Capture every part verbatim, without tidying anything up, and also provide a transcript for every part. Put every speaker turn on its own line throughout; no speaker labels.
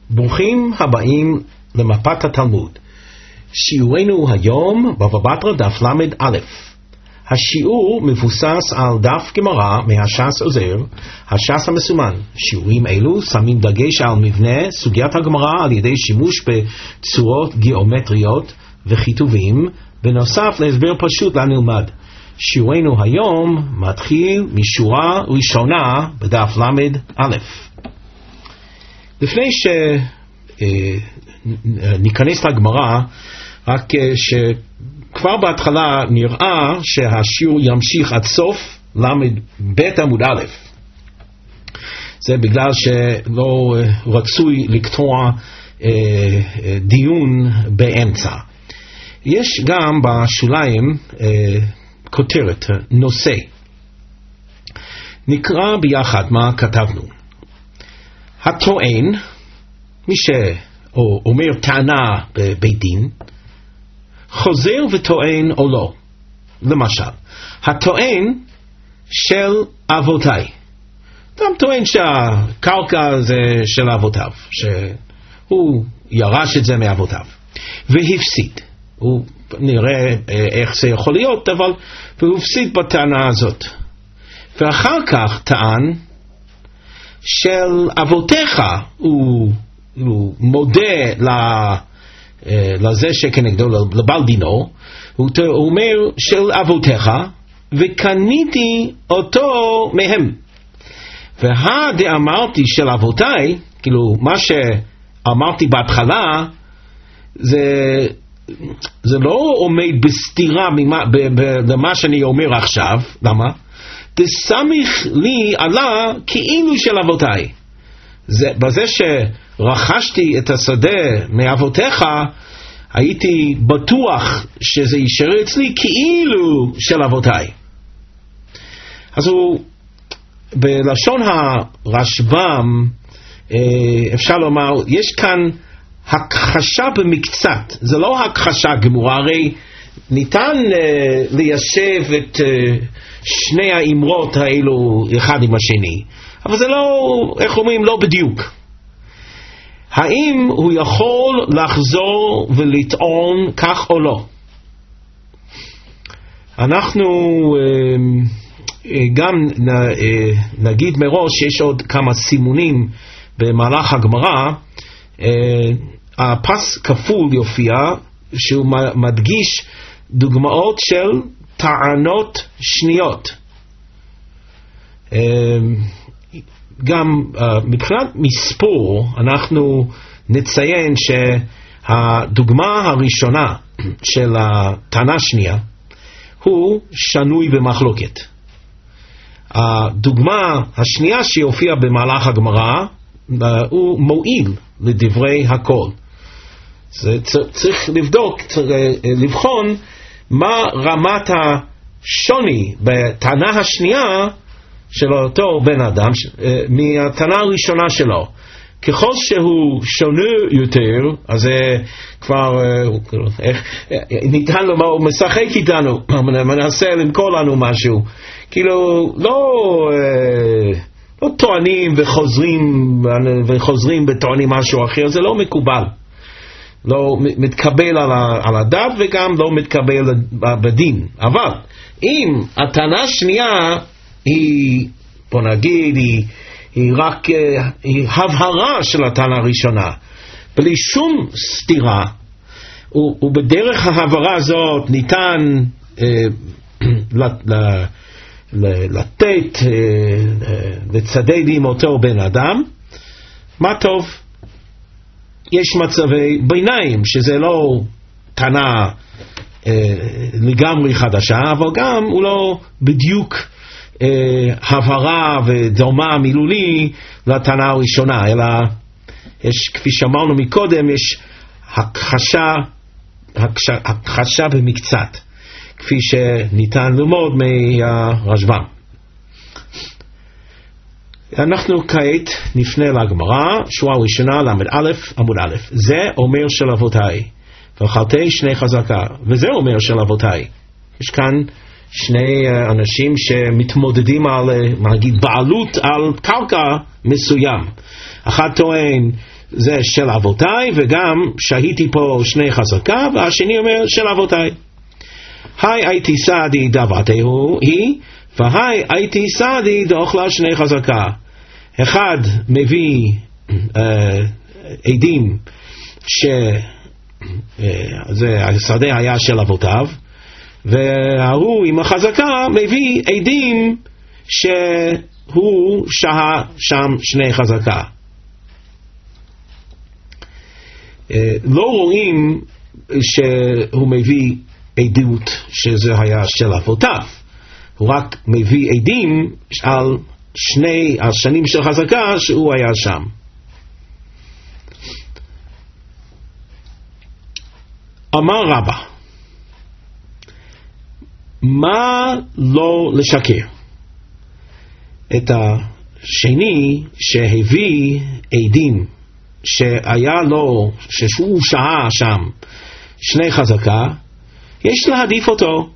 ברוכים הבאים למפת התלמוד. שיעורנו היום בבא בתרא דף למד א'. השיעור מבוסס על דף גמרא מהש"ס עוזר, הש"ס המסומן. שיעורים אלו שמים דגש על מבנה סוגיית הגמרא על ידי שימוש בצורות גיאומטריות וכיתובים, בנוסף להסבר פשוט לנלמד. שיעורנו היום מתחיל משורה ראשונה בדף למד א'. לפני שניכנס לגמרא, רק שכבר בהתחלה נראה שהשיעור ימשיך עד סוף למד ב' עמוד א'. זה בגלל שלא רצוי לקטוע דיון באמצע. יש גם בשוליים כותרת, נושא. נקרא ביחד מה כתבנו. הטוען, מי שאומר טענה בבית דין, חוזר וטוען או לא. למשל, הטוען של אבותיי. אדם טוען שהקרקע זה של אבותיו, שהוא ירש את זה מאבותיו, והפסיד. הוא נראה איך זה יכול להיות, אבל הוא הפסיד בטענה הזאת. ואחר כך טען של אבותיך, הוא, הוא מודה לזה שכנגדו, לבעל דינו, הוא אומר של אבותיך, וקניתי אותו מהם. והדאמרתי של אבותיי, כאילו מה שאמרתי בהתחלה, זה, זה לא עומד בסתירה ממה, למה שאני אומר עכשיו. למה? תסמיך לי עלה כאילו של אבותיי. זה, בזה שרכשתי את השדה מאבותיך, הייתי בטוח שזה יישאר אצלי כאילו של אבותיי. אז הוא, בלשון הרשב"ם, אפשר לומר, יש כאן הכחשה במקצת. זה לא הכחשה גמורה, הרי ניתן uh, ליישב את uh, שני האמרות האלו אחד עם השני, אבל זה לא, איך אומרים, לא בדיוק. האם הוא יכול לחזור ולטעון כך או לא? אנחנו uh, uh, גם נ, uh, נגיד מראש שיש עוד כמה סימונים במהלך הגמרא. uh, הפס כפול יופיע שהוא מדגיש דוגמאות של טענות שניות. גם מבחינת מספור אנחנו נציין שהדוגמה הראשונה של הטענה שנייה הוא שנוי במחלוקת. הדוגמה השנייה שיופיע במהלך הגמרא הוא מועיל לדברי הכל. זה צריך לבדוק, צריך לבחון מה רמת השוני בטענה השנייה של אותו בן אדם מהטענה הראשונה שלו. ככל שהוא שונה יותר, אז זה כבר ניתן לו, הוא משחק איתנו, מנסה למכור לנו משהו. כאילו לא לא טוענים וחוזרים וחוזרים בטוענים משהו אחר, זה לא מקובל. לא מתקבל על, ה, על הדעת וגם לא מתקבל בדין. אבל אם הטענה השנייה היא, בוא נגיד, היא, היא רק היא הבהרה של הטענה הראשונה, בלי שום סתירה, ובדרך ההבהרה הזאת ניתן אה, ל, ל, ל, לתת, אה, לצדד עם אותו בן אדם, מה טוב. יש מצבי ביניים שזה לא טענה אה, לגמרי חדשה, אבל גם הוא לא בדיוק אה, הבהרה ודומה מילולי לטענה הראשונה, אלא יש, כפי שאמרנו מקודם, יש הכחשה, הכחשה, הכחשה במקצת, כפי שניתן ללמוד מהרשב"ם. אנחנו כעת נפנה לגמרא, שורה ראשונה למד א' עמוד א'. זה אומר של אבותיי, ואכלתי שני חזקה, וזה אומר של אבותיי. יש כאן שני אנשים שמתמודדים על, נגיד, בעלות על קרקע מסוים. אחד טוען זה של אבותיי, וגם שהיתי פה שני חזקה, והשני אומר של אבותיי. היי הייתי סעדי דבתהו היא, והי הייתי סעדי דאוכלה שני חזקה. אחד מביא אה, עדים שהשדה היה של אבותיו, והוא עם החזקה מביא עדים שהוא שהה שם שני חזקה. לא רואים שהוא מביא עדות שזה היה של אבותיו, הוא רק מביא עדים על שני השנים של חזקה שהוא היה שם. אמר רבא, מה לא לשקר? את השני שהביא עדים שהיה לו, שהוא שעה שם שני חזקה, יש להעדיף אותו.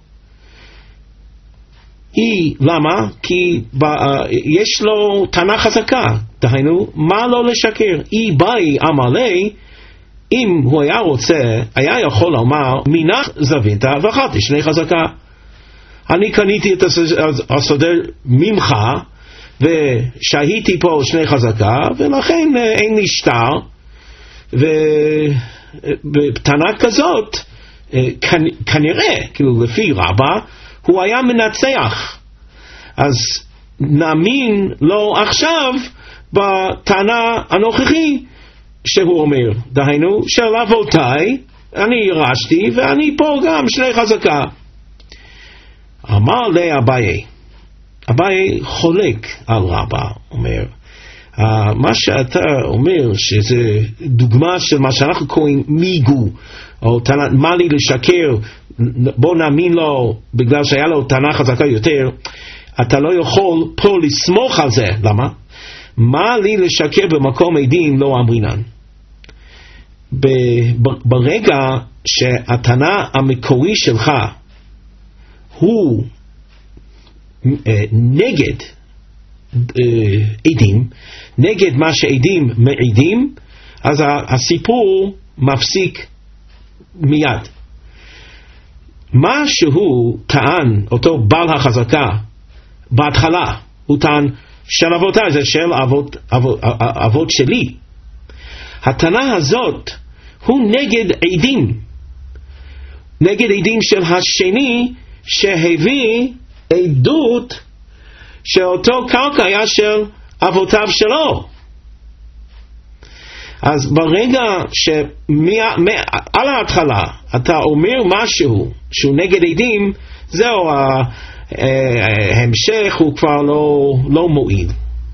היא, למה? כי ב, יש לו טענה חזקה, דהיינו, מה לא לשקר? היא באי אמר לי, אם הוא היה רוצה, היה יכול לומר, מינך זווית ואחת שני חזקה. אני קניתי את השדה ממך, ושהיתי פה שני חזקה, ולכן אין לי שטר, ובטענה כזאת, כנראה, כאילו לפי רבא, הוא היה מנצח. אז נאמין לו עכשיו בטענה הנוכחי שהוא אומר, דהיינו, של אבותיי, אני ירשתי, ואני פה גם שני חזקה. אמר לי אביי, אביי חולק על רבא, אומר, uh, מה שאתה אומר שזה דוגמה של מה שאנחנו קוראים מיגו, או טענה, מה לי לשקר, בוא נאמין לו בגלל שהיה לו טענה חזקה יותר, אתה לא יכול פה לסמוך על זה. למה? מה לי לשקר במקום עדים לא אמרינן? ברגע שהטענה המקורי שלך הוא נגד עדים, נגד מה שעדים מעידים, אז הסיפור מפסיק מיד. מה שהוא טען, אותו בעל החזקה, בהתחלה, הוא טען של אבותיי, זה של אבות, אבות, אבות שלי. הטענה הזאת הוא נגד עדים, נגד עדים של השני שהביא עדות שאותו קרקע היה של אבותיו שלו. אז ברגע שעל ההתחלה אתה אומר משהו שהוא נגד עדים, זהו, ההמשך הוא כבר לא, לא מועיל.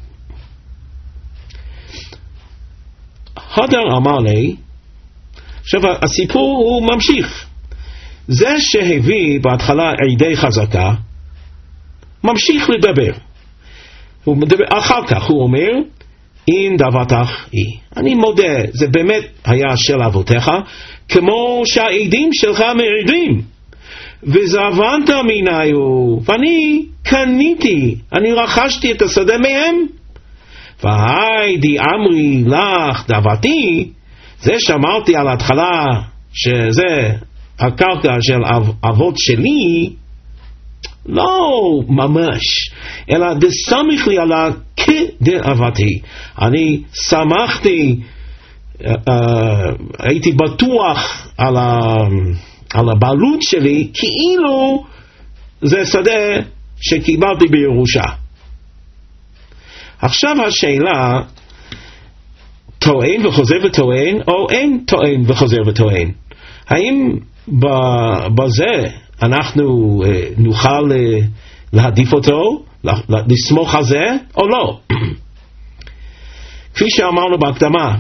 הדר אמר לי, עכשיו הסיפור הוא ממשיך. זה שהביא בהתחלה עדי חזקה, ממשיך לדבר. הוא מדבר, אחר כך הוא אומר, אם דבתך היא. אני מודה, זה באמת היה של אבותיך, כמו שהעדים שלך מעידים. וזבנת מיניו, ואני קניתי, אני רכשתי את השדה מהם. והיידי אמרי לך דבתי, זה שאמרתי על ההתחלה, שזה הקרקע של אב, אבות שלי, לא ממש, אלא דסמיך לי עלה כדאבתי. אני שמחתי, uh, הייתי בטוח על, ה, על הבעלות שלי, כאילו זה שדה שקיבלתי בירושה. עכשיו השאלה, טוען וחוזר וטוען, או אין טוען וחוזר וטוען? האם בזה אנחנו נוכל להעדיף אותו, לסמוך על זה, או לא? כפי שאמרנו בהקדמה,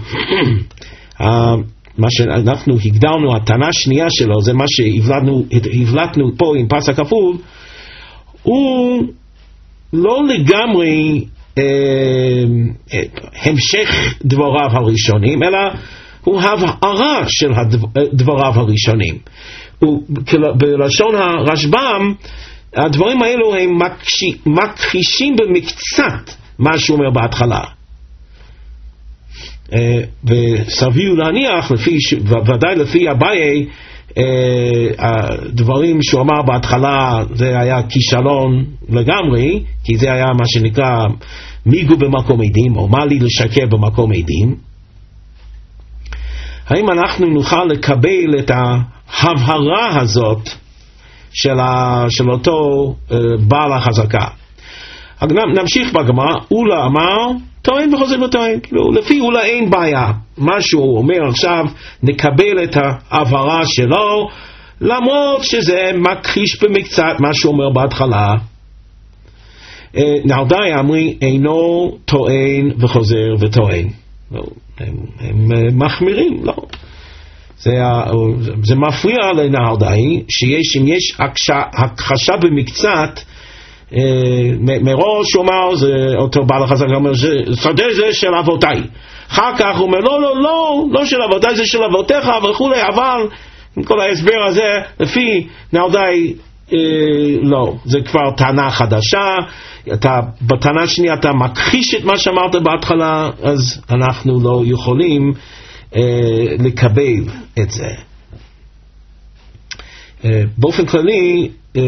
מה שאנחנו הגדרנו, הטענה השנייה שלו, זה מה שהבלטנו פה עם פס הכפול, הוא לא לגמרי המשך דבריו הראשונים, אלא הוא הבהרה של דבריו הראשונים. בלשון הרשב"ם הדברים האלו הם מכחישים במקצת מה שהוא אומר בהתחלה. וסביר להניח, ודאי לפי אביי, הדברים שהוא אמר בהתחלה זה היה כישלון לגמרי, כי זה היה מה שנקרא מיגו במקום עדים, או מה לי לשקר במקום עדים. האם אנחנו נוכל לקבל את ההבהרה הזאת של, ה, של אותו uh, בעל החזקה? נמשיך בגמרא. אולה אמר טוען וחוזר וטוען, כאילו לפי אולה אין בעיה, מה שהוא אומר עכשיו נקבל את ההבהרה שלו, למרות שזה מכחיש במקצת מה שהוא אומר בהתחלה. uh, נהרדאי אמרי אינו טוען וחוזר וטוען, לא, הם, הם uh, מחמירים, לא, זה, זה מפריע לנהרדאי שיש, אם יש הכחשה במקצת, מראש הוא אומר, זה אותו בעל החזקה אומר, שדה זה של אבותיי, אחר כך הוא אומר לא לא לא לא של אבותיי, זה של אבותיך וכו', אבל עם כל ההסבר הזה לפי נהרדאי אה, לא, זה כבר טענה חדשה, אתה, בטענה שנייה אתה מכחיש את מה שאמרת בהתחלה, אז אנחנו לא יכולים אה, לקבל את זה. אה, באופן כללי אה,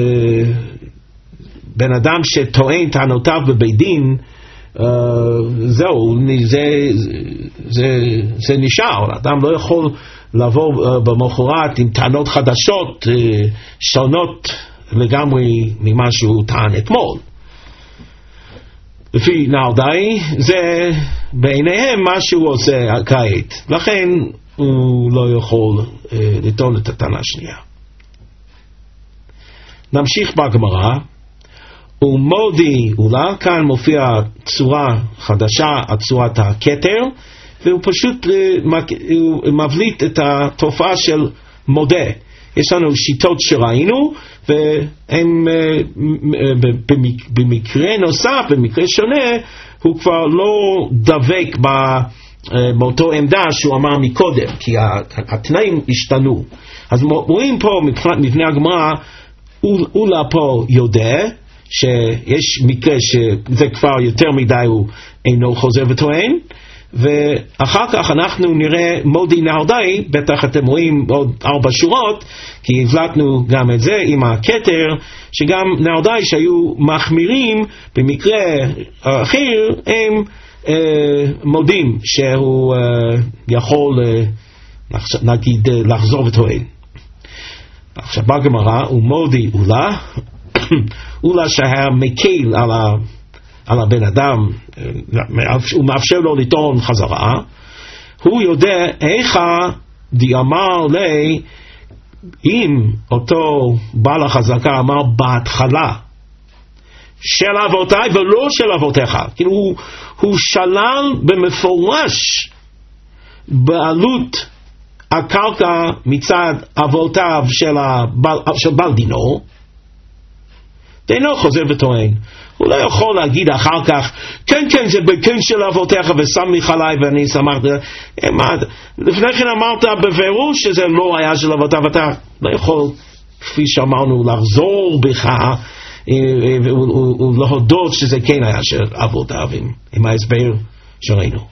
בן אדם שטוען טענותיו בבית דין, uh, זהו, זה, זה, זה נשאר. אדם לא יכול לבוא uh, במחרת עם טענות חדשות, uh, שונות לגמרי ממה שהוא טען אתמול. לפי נהרדאי, זה בעיניהם מה שהוא עושה כעת. לכן הוא לא יכול uh, לטעון את הטענה השנייה. נמשיך בגמרא. ומודי אולה, כאן מופיע צורה חדשה, צורת הכתר, והוא פשוט מבליט את התופעה של מודה. יש לנו שיטות שראינו, והם במקרה נוסף, במקרה שונה, הוא כבר לא דבק באותו עמדה שהוא אמר מקודם, כי התנאים השתנו. אז רואים פה מבחינת מבנה הגמרא, אולה פה יודע, שיש מקרה שזה כבר יותר מדי הוא אינו חוזר וטוען, ואחר כך אנחנו נראה מודי נהרדאי, בטח אתם רואים עוד ארבע שורות, כי הבלטנו גם את זה עם הכתר, שגם נהרדאי שהיו מחמירים במקרה אחר, הם אה, מודים שהוא אה, יכול אה, נגיד אה, לחזור וטוען. עכשיו בגמרא הוא מודי אולה, אולה שהיה מקל על, ה, על הבן אדם, הוא מאפשר לו לטעון חזרה, הוא יודע איך דיאמר לי, אם אותו בעל החזקה אמר בהתחלה של אבותיי ולא של אבותיך, כאילו הוא, הוא שלל במפורש בעלות הקרקע מצד אבותיו של, הבעל, של בעל דינו, אינו חוזר וטוען. הוא לא יכול להגיד אחר כך, כן כן זה בכן של אבותיך ושמח עליי ואני שמחתי. לפני כן אמרת בבירוש שזה לא היה של אבותיו, אתה לא יכול, כפי שאמרנו, לחזור בך ולהודות שזה כן היה של אבותיו עם ההסבר שראינו.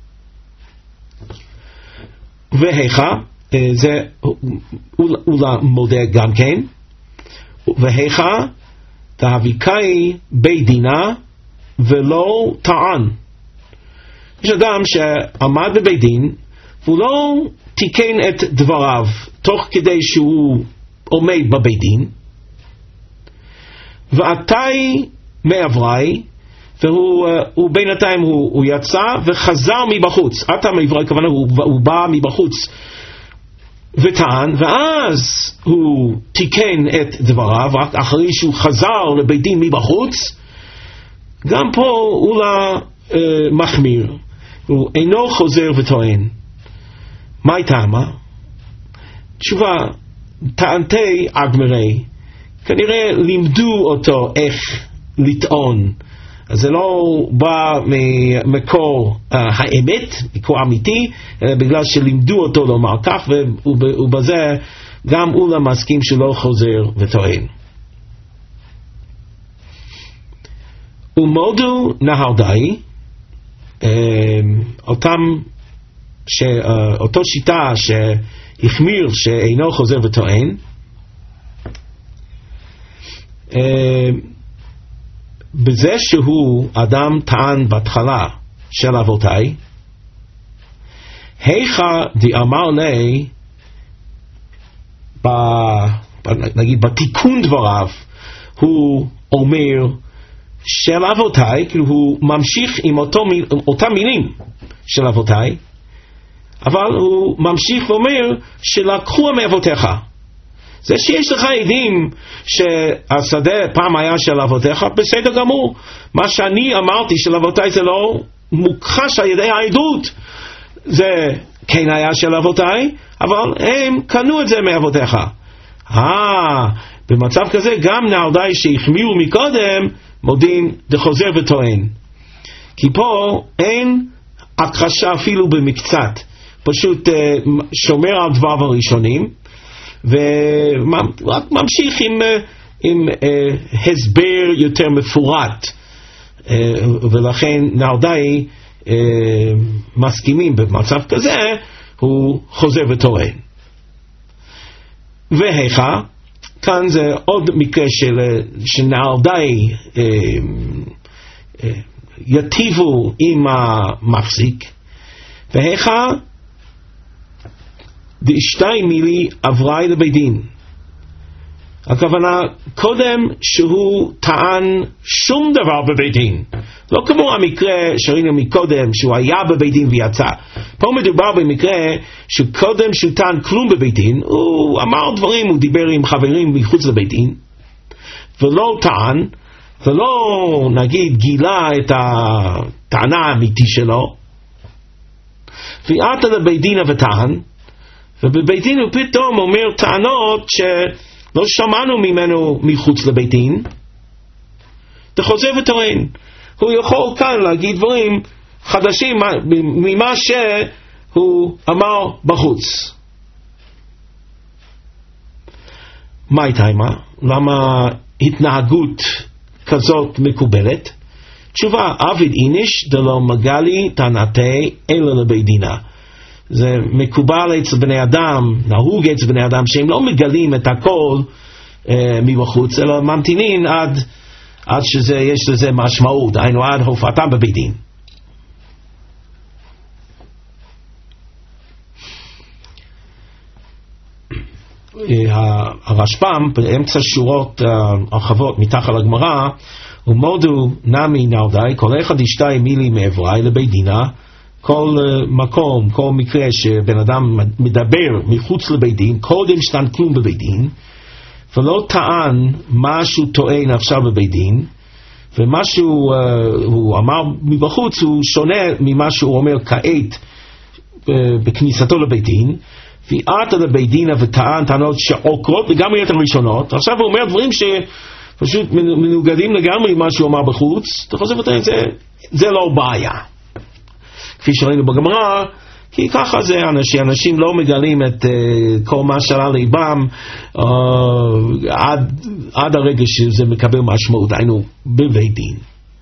והיכה, זה אולי מודה גם כן, והיכה תהביקאי בית דינה ולא טען. יש אדם שעמד בבית דין והוא לא תיקן את דבריו תוך כדי שהוא עומד בבית דין, ועתי מעברי, והוא בינתיים הוא, הוא יצא וחזר מבחוץ. עתה מעברי כוונה הוא, הוא בא מבחוץ וטען, ואז הוא תיקן את דבריו רק אחרי שהוא חזר לבית דין מבחוץ. גם פה הוא לא אה, מחמיר, הוא אינו חוזר וטוען. מה טעמה? תשובה, טענתי אגמרי, כנראה לימדו אותו איך לטעון, אז זה לא בא ממקור uh, האמת, מקור אמיתי, אלא בגלל שלימדו אותו לומר כך, ובזה גם אולה מסכים שלא חוזר וטוען. ומודו נהרדאי, אותם, אותו שיטה שהחמיר שאינו חוזר וטוען, בזה שהוא אדם טען בהתחלה של אבותיי, היכא דאמר לי, נגיד בתיקון דבריו, הוא אומר של אבותיי, כאילו הוא ממשיך עם אותו, אותם מילים של אבותיי, אבל הוא ממשיך ואומר שלקחו מאבותיך. זה שיש לך עדים שהשדה פעם היה של אבותיך, בסדר גמור. מה שאני אמרתי של אבותיי זה לא מוכחש על ידי העדות, זה כן היה של אבותיי, אבל הם קנו את זה מאבותיך. אה, במצב כזה גם נהרדאי שהחמירו מקודם מודים דחוזר וטוען, כי פה אין הכחשה אפילו במקצת, פשוט uh, שומר על דבריו הראשונים ורק ממשיך עם, עם uh, הסבר יותר מפורט, uh, ולכן נהרדאי uh, מסכימים במצב כזה הוא חוזר וטוען. והיכא, כאן זה עוד מקרה של, שנהרדאי אה, אה, יטיבו עם המפסיק. והיכא דשתי מילי עברי לבית דין. הכוונה קודם שהוא טען שום דבר בבית דין, לא כמו המקרה שראינו מקודם שהוא היה בבית דין ויצא. פה מדובר במקרה שקודם שהוא טען כלום בבית דין, הוא אמר דברים, הוא דיבר עם חברים מחוץ לבית דין ולא טען, ולא נגיד גילה את הטענה האמיתי שלו, ועתה לבית דין וטען, ובבית דין הוא פתאום אומר טענות ש לא שמענו ממנו מחוץ לבית דין, תחוזר וטוען. הוא יכול כאן להגיד דברים חדשים ממה שהוא אמר בחוץ. מה הייתה? למה התנהגות כזאת מקובלת? תשובה, עביד איניש דלא מגלי טענתי אלא לבית דינה. זה מקובל אצל בני אדם, נהוג אצל בני אדם, שהם לא מגלים את הכל אה, מבחוץ, אלא ממתינים עד, עד שזה, יש לזה משמעות, היינו עד הופעתם בבית דין. הרשב"ם, באמצע שורות הרחבות מתחת לגמרא, ומודו נמי נהרדאי, כל אחד ישתי מילי מעברי לבית דינה, כל מקום, כל מקרה שבן אדם מדבר מחוץ לבית דין, קודם שטען כלום בבית דין, ולא טען משהו טוען עכשיו בבית דין, ומשהו uh, הוא אמר מבחוץ הוא שונה ממה שהוא אומר כעת uh, בכניסתו לבית דין, ועתה לבית דין וטען טענות שעוקרות לגמרי את הראשונות. עכשיו הוא אומר דברים שפשוט מנוגדים לגמרי מה שהוא אמר בחוץ, תחוזר וטוען, זה, זה לא בעיה. כפי שראינו בגמרא, כי ככה זה אנשים, אנשים לא מגלים את uh, כל מה שעלה ליבם uh, עד, עד הרגע שזה מקבל משמעות, היינו בבית דין.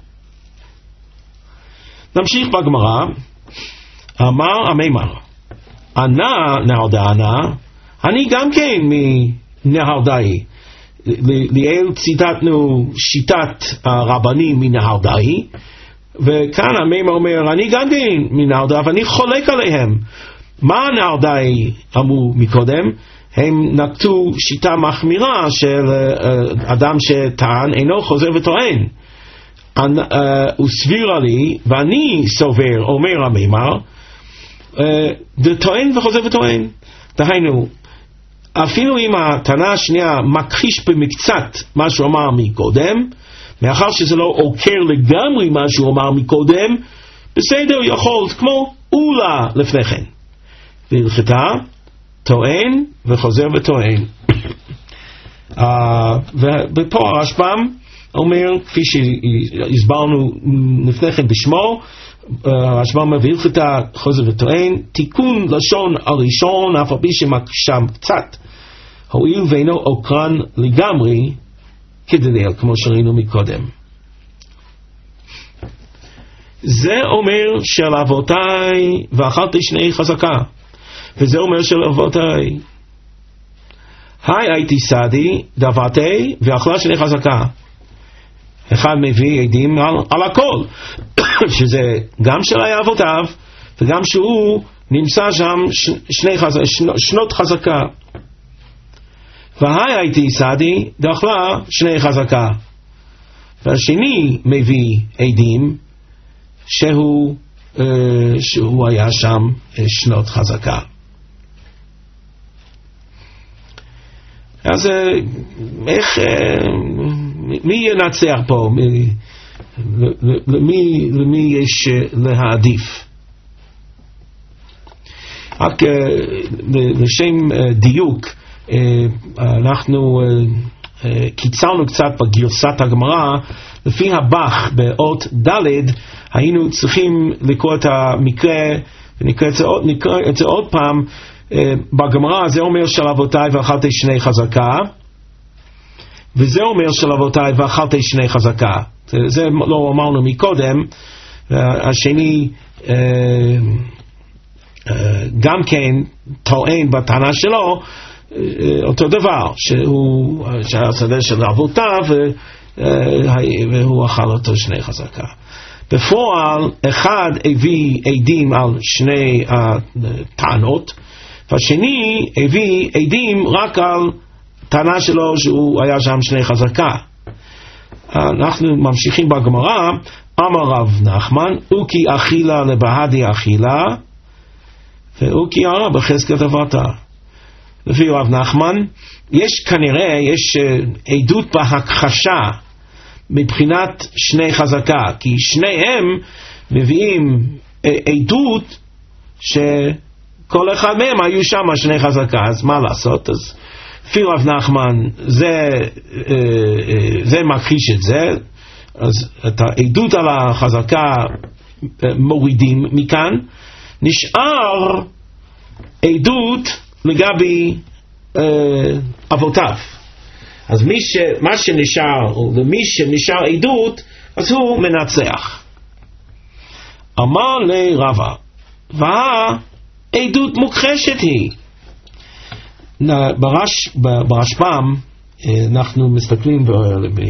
נמשיך בגמרא, אמר המימר, ענה נהרדאי ענה, אני גם כן מנהרדאי, ליאל ציטטנו שיטת הרבנים מנהרדאי, וכאן המימר אומר, אני גם כן מנהרדאי, ואני חולק עליהם. מה נהרדאי אמרו מקודם? הם נקטו שיטה מחמירה של uh, אדם שטען אינו חוזר וטוען. uh, הוא סבירה לי, ואני סובר, אומר המימר, uh, וטוען וחוזר וטוען. דהיינו, אפילו אם הטענה השנייה מכחיש במקצת מה שהוא אמר מקודם, מאחר שזה לא עוקר לגמרי מה שהוא אמר מקודם, בסדר, יכול, כמו אולה לפני כן. והלכתה, טוען וחוזר וטוען. uh, ופה הרשב"ם אומר, כפי שהסברנו לפני כן בשמו, הרשב"ם והלכתה חוזר וטוען, תיקון לשון הראשון, אף על פי שמקשם קצת, הואיל ואינו עוקרן לגמרי, כדלהל, כמו שראינו מקודם. זה אומר של אבותיי ואכלתי שני חזקה, וזה אומר של אבותיי היי הייתי סעדי דבתי ואכלה שני חזקה. אחד מביא עדים על, על הכל שזה גם של אבותיו וגם שהוא נמצא שם ש, שני חז, שנות, שנות חזקה. והי הייתי סעדי דאכלה שני חזקה. והשני מביא עדים שהוא, uh, שהוא היה שם uh, שנות חזקה. אז uh, איך, uh, מי ינצח פה? מי, למי, למי יש uh, להעדיף? רק uh, לשם uh, דיוק, uh, אנחנו uh, Uh, קיצרנו קצת בגרסת הגמרא. לפי הבח באות ד' היינו צריכים לקרוא את המקרה ונקרא את זה עוד, נקרא את זה עוד פעם. uh, בגמרא זה אומר של אבותיי ואכלתי שני חזקה, וזה אומר של אבותיי ואכלתי שני חזקה. זה, זה לא אמרנו מקודם. uh, השני uh, uh, גם כן טוען בטענה שלו אותו דבר, שהוא שהיה שדה של אבותיו והוא אכל אותו שני חזקה. בפועל אחד הביא עדים על שני הטענות, והשני הביא עדים רק על טענה שלו שהוא היה שם שני חזקה. אנחנו ממשיכים בגמרא. אמר רב נחמן אוקי אכילה לבהדי אכילה ואוקי הרע בחזקת אבתה. לפי רב נחמן, יש כנראה, יש uh, עדות בהכחשה מבחינת שני חזקה, כי שניהם מביאים uh, עדות שכל אחד מהם היו שם שני חזקה, אז מה לעשות? אז לפי רב נחמן זה, uh, uh, זה מכחיש את זה, אז את העדות על החזקה uh, מורידים מכאן. נשאר עדות לגבי uh, אבותיו. אז מי ש, מה שנשאר, או למי שנשאר עדות, אז הוא מנצח. אמר לי רבא, והעדות מוכחשת היא. ברש, ברשב"ם, אנחנו מסתכלים ב, ב,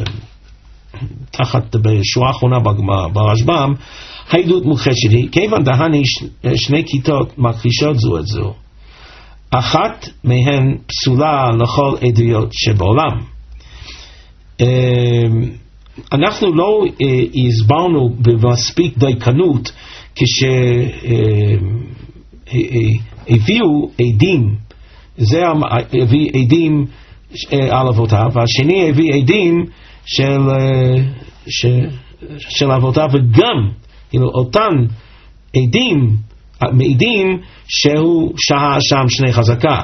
תחת בשורה האחרונה ברשב"ם, העדות מוכחשת היא, כיוון דהני שני כיתות מכחישות זו את זו. אחת מהן פסולה לכל עדויות שבעולם. אנחנו לא הסברנו במספיק דייקנות כשהביאו עדים, זה הביא עדים על אבותיו, והשני הביא עדים של, של אבותיו, וגם אותן עדים מעידים שהוא שהה שם שני חזקה.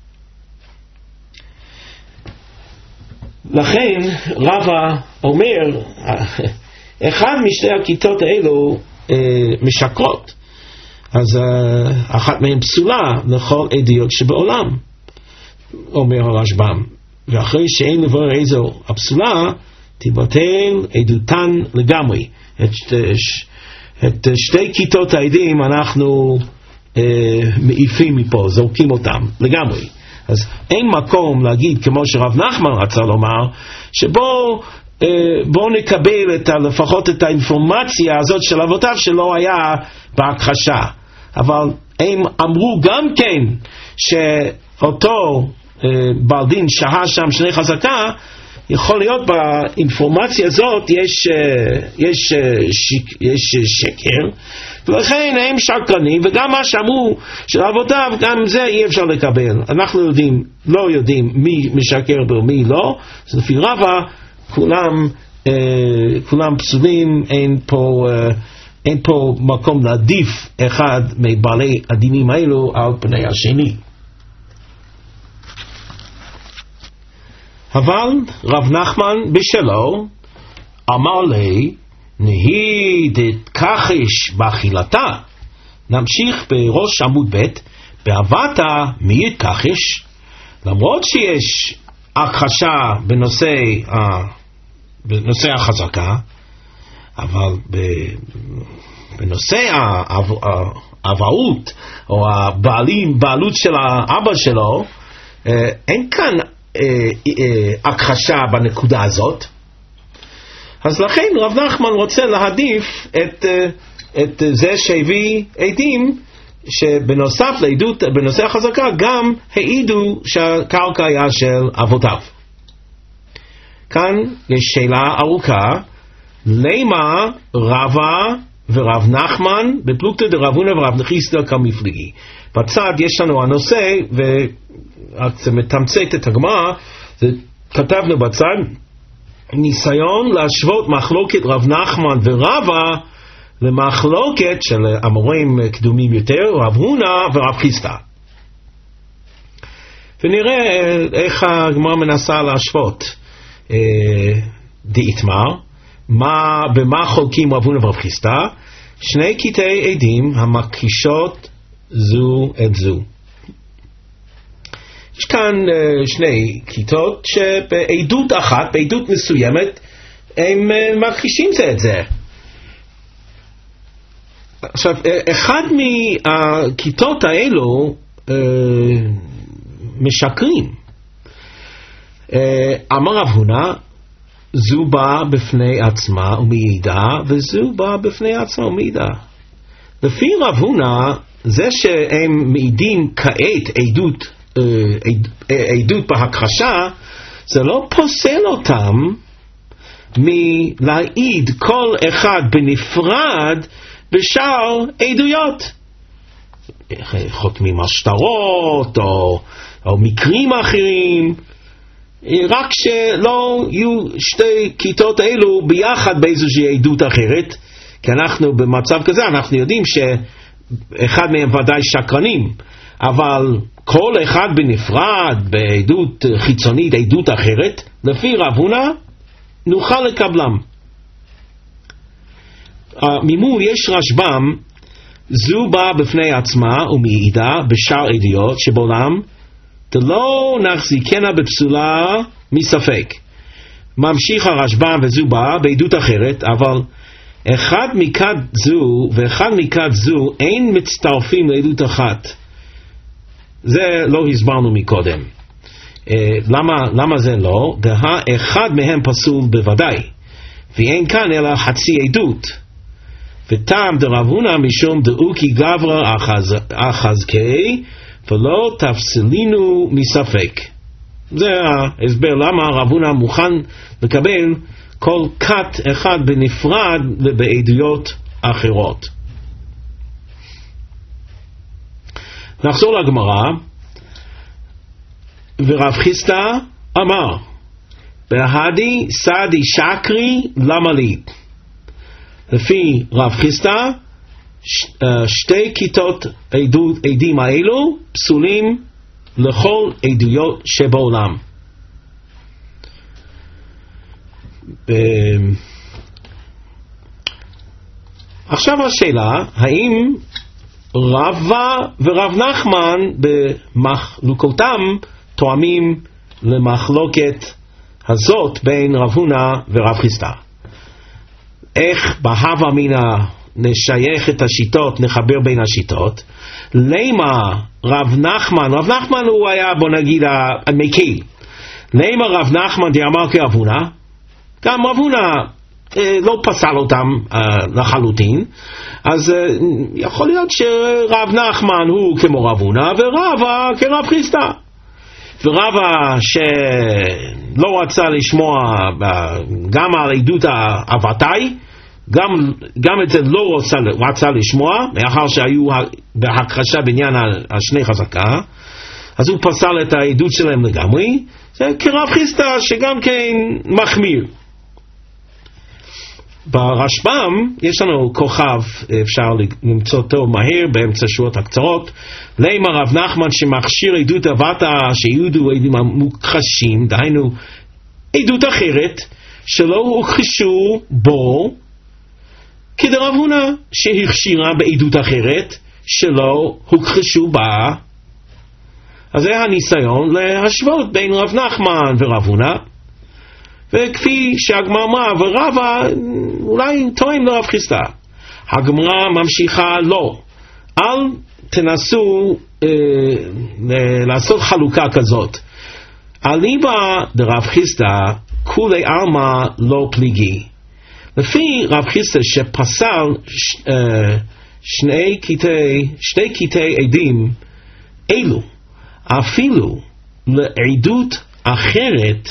לכן רבא אומר, אחד משתי הכיתות האלו אה, משקרות, אז אה, אחת מהן פסולה לכל עדויות שבעולם, אומר הרשב"ם, ואחרי שאין לברר איזו הפסולה, תבטל עדותן לגמרי. את, את שתי כיתות העדים אנחנו אה, מעיפים מפה, זורקים אותם לגמרי. אז אין מקום להגיד, כמו שרב נחמן רצה לומר, שבו אה, בוא נקבל את, לפחות את האינפורמציה הזאת של אבותיו שלא היה בהכחשה. אבל הם אמרו גם כן שאותו אה, בעל דין שהה שם שני חזקה, יכול להיות באינפורמציה הזאת יש, יש, שיק, יש שקר, ולכן הם שקרנים, וגם מה שאמרו של אבותיו, גם זה אי אפשר לקבל. אנחנו יודעים, לא יודעים מי משקר ומי לא, אז לפי רבא כולם, כולם פסולים, אין פה, אין פה מקום להעדיף אחד מבעלי הדינים האלו על פני השני. אבל רב נחמן בשלו אמר לי, נהי דתכחש באכילתה. נמשיך בראש עמוד ב', באבתה מי יתכחש? למרות שיש הכחשה בנושא, בנושא החזקה, אבל בנושא האבהות, או הבעלים, בעלות של האבא שלו, אין כאן הכחשה בנקודה הזאת. אז לכן רב נחמן רוצה להעדיף את, את זה שהביא עדים שבנוסף לעדות, בנושא החזקה גם העידו שהקרקע היה של אבותיו. כאן יש שאלה ארוכה, למה רבא ורב נחמן בפלוגתא דרב הונא ורב חיסדא כמפלגי? בצד יש לנו הנושא, וזה מתמצת את הגמרא, כתבנו בצד, ניסיון להשוות מחלוקת רב נחמן ורבא למחלוקת של אמוראים קדומים יותר, רב הונא ורב חיסדא. ונראה איך הגמרא מנסה להשוות. דאיתמר, מה, במה חולקים רב הונא ורב חיסדא? שני קטעי עדים המקישות זו את זו. יש כאן שני כיתות שבעדות אחת, בעדות מסוימת, הם מכחישים זה את זה. עכשיו, אחד מהכיתות האלו אה, משקרים. אה, אמר רב הונא, זו באה בפני עצמה ומעידה, וזו באה בפני עצמה ומעידה. לפי רב הונא, זה שהם מעידים כעת עדות, אה, עד, עדות בהכחשה, זה לא פוסל אותם מלהעיד כל אחד בנפרד בשאר עדויות. חותמים על שטרות או, או מקרים אחרים, רק שלא יהיו שתי כיתות האלו ביחד באיזושהי עדות אחרת, כי אנחנו במצב כזה, אנחנו יודעים שאחד מהם ודאי שקרנים, אבל כל אחד בנפרד בעדות חיצונית, עדות אחרת, לפי רב הונא נוכל לקבלם. ממול יש רשב"ם, זו באה בפני עצמה ומעידה בשאר עדויות שבעולם דלא נחזיקנה בפסולה מספק. ממשיך הרשב"ם וזו באה בעדות אחרת, אבל אחד מכת זו ואחד מכת זו אין מצטרפים לעדות אחת. זה לא הסברנו מקודם. למה, למה זה לא? דה אחד מהם פסול בוודאי, ואין כאן אלא חצי עדות. וטעם דרב הונא משום דאוקי גברא אחזקי ולא תפסלינו מספק. זה ההסבר למה רב הונא מוכן לקבל כל כת אחד בנפרד ובעדויות אחרות. נחזור לגמרא. ורב חיסדא אמר, בהדי סעדי שקרי למה לי? לפי רב חיסדא, שתי כיתות עדים האלו פסולים לכל עדויות שבעולם. עכשיו השאלה, האם רבא ורב נחמן במחלוקותם תואמים למחלוקת הזאת בין רב הונא ורב חיסדא? איך בהווה אמינא נשייך את השיטות, נחבר בין השיטות? למה רב נחמן, רב נחמן הוא היה בוא נגיד המקל, למה רב נחמן דאמר כרב הונא? גם רב הונא אה, לא פסל אותם אה, לחלוטין, אז אה, יכול להיות שרב נחמן הוא כמו רב הונא ורבא כרב חיסדא. ורבא שלא רצה לשמוע גם על עדות אבותיי, גם, גם את זה לא רצה, רצה לשמוע, מאחר שהיו בהכחשה בעניין השני חזקה, אז הוא פסל את העדות שלהם לגמרי. זה כרב חיסדא שגם כן מחמיר. ברשב"ם יש לנו כוכב, אפשר למצוא אותו מהר באמצע שורות הקצרות. למה רב נחמן שמכשיר עדות אבותא שיהיו עדים מוכחשים, דהיינו עדות אחרת שלא הוכחשו בו, כדרב הונא שהכשירה בעדות אחרת שלא הוכחשו בה. אז זה הניסיון להשוות בין רב נחמן ורב הונא. וכפי שהגמרא אמרה, ורבא אולי טוען לרב חיסדא. הגמרא ממשיכה לא. אל תנסו אה, לעשות חלוקה כזאת. אליבא דרב חיסדא כולי עלמא לא פליגי. לפי רב חיסדא שפסל ש, אה, שני קטעי, שני קטעי עדים אלו, אפילו לעדות אחרת,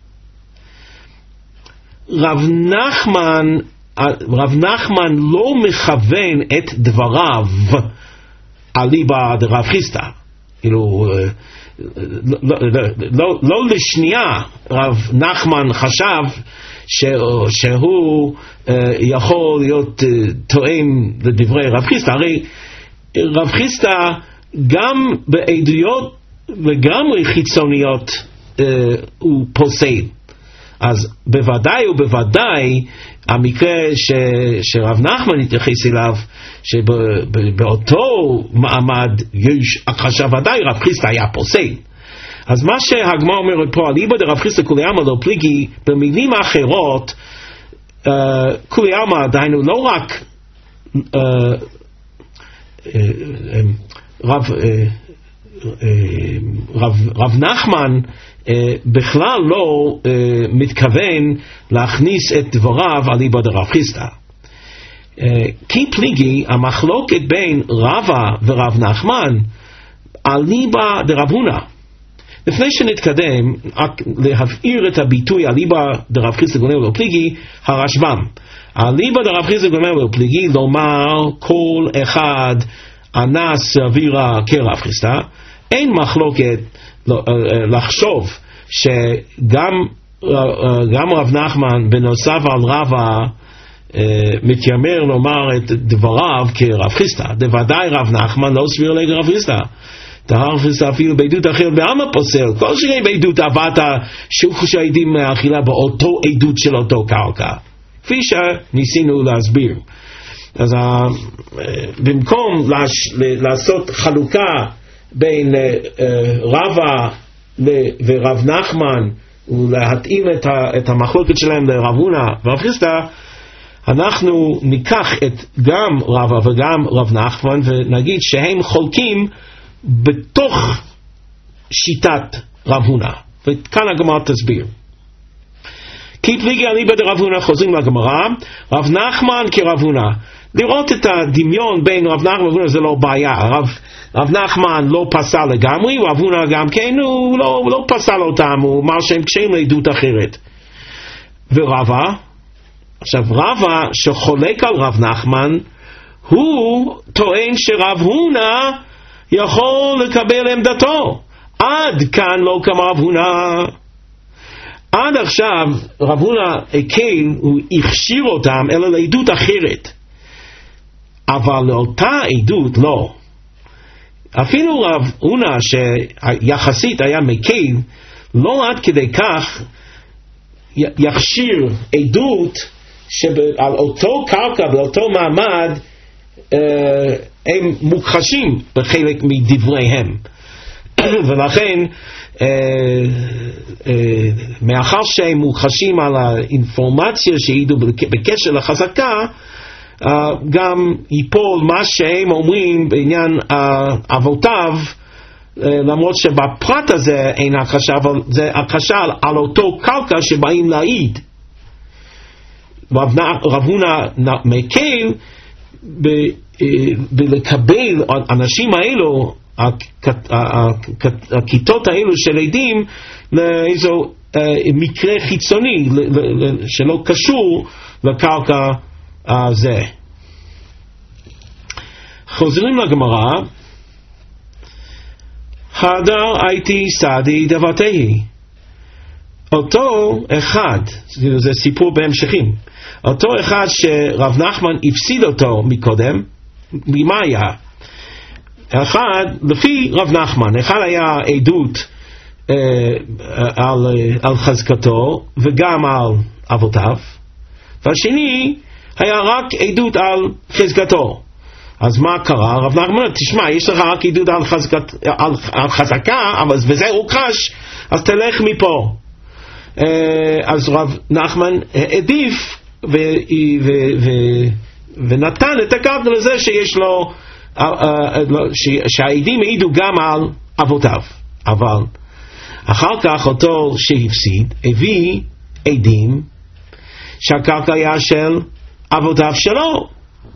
רב נחמן, רב נחמן לא מכוון את דבריו אליבא דרב חיסדא. כאילו, לא, לא, לא, לא לשנייה רב נחמן חשב שהוא יכול להיות טוען לדברי רב חיסדא. הרי רב חיסדא גם בעדויות לגמרי חיצוניות הוא פוסל. אז בוודאי ובוודאי המקרה ש, שרב נחמן התייחס אליו, שבאותו מעמד יש הכחשה, ודאי רב חיסדא היה פוסל. אז מה שהגמרא אומרת פה, אליבא דרב חיסדא כולי עלמא לא פליגי, במילים אחרות, uh, כולי עלמא, דהיינו לא רק uh, uh, רב, uh, uh, רב, רב נחמן uh, בכלל לא uh, מתכוון להכניס את דבריו אליבא דרב חיסדא. Uh, כי פליגי, המחלוקת בין רבא ורב נחמן, אליבא דרב הונא. לפני שנתקדם, רק להבהיר את הביטוי אליבא דרב חיסדא גונב לא פליגי, הרשב"ם. אליבא דרב חיסדא גונב לא פליגי, לומר כל אחד אנס סבירה כרב חיסדא. אין מחלוקת לחשוב שגם גם רב נחמן בנוסף על רבא מתיימר לומר את דבריו כרב חיסדא. בוודאי רב נחמן לא סביר לכרב חיסדא. דהר חיסדא אפילו בעדות אחרת בעלמא פוסל, כל שני בעדות עבדת שהעדים מאכילה באותו עדות של אותו קרקע, כפי שניסינו להסביר. אז במקום לעשות חלוקה בין רבא ורב נחמן ולהתאים את המחלוקת שלהם לרב הונא ורב חיסדא, אנחנו ניקח את גם רבא וגם רב נחמן ונגיד שהם חולקים בתוך שיטת רב הונא. וכאן הגמרא תסביר. כי פליגי אליבא דרב הונא, חוזרים לגמרא, רב נחמן כרב הונא. לראות את הדמיון בין רב נחמן ורב הונא זה לא בעיה. רב, רב נחמן לא פסל לגמרי, רב הונא גם כן הוא לא, לא פסל אותם, הוא אמר שהם קשיים לעדות אחרת. ורבא, עכשיו רבא שחולק על רב נחמן, הוא טוען שרב הונא יכול לקבל עמדתו. עד כאן לא כמה רב הונא. עד עכשיו רב הונא הקל, הוא הכשיר אותם אלא לעדות אחרת, אבל לאותה עדות לא. אפילו רב הונא שיחסית היה מקל, לא עד כדי כך יכשיר עדות שעל אותו קרקע באותו מעמד הם מוכחשים בחלק מדבריהם. ולכן מאחר שהם מוכחשים על האינפורמציה שהעידו בקשר לחזקה, גם ייפול מה שהם אומרים בעניין אבותיו, למרות שבפרט הזה אין הכחשה, אבל זה הכחשה על אותו קרקע שבאים להעיד. רב הונא מקל בלקבל אנשים האלו, הכיתות האלו של עדים, לאיזו מקרה חיצוני שלא קשור לקרקע הזה. חוזרים לגמרא, הדר הייתי סעדי דבתהי. אותו אחד, זה סיפור בהמשכים, אותו אחד שרב נחמן הפסיד אותו מקודם, ממה היה? אחד, לפי רב נחמן, אחד היה עדות אה, על, על חזקתו וגם על אבותיו, והשני היה רק עדות על חזקתו. אז מה קרה? רב נחמן, תשמע, יש לך רק עדות על, חזקת, על, על חזקה, אבל וזה הוכחש, אז תלך מפה. אז רב נחמן העדיף ונתן את הקרקע לזה שיש לו, שהעדים העידו גם על אבותיו. אבל אחר כך אותו שהפסיד הביא עדים שהקרקע היה של אבותיו שלו.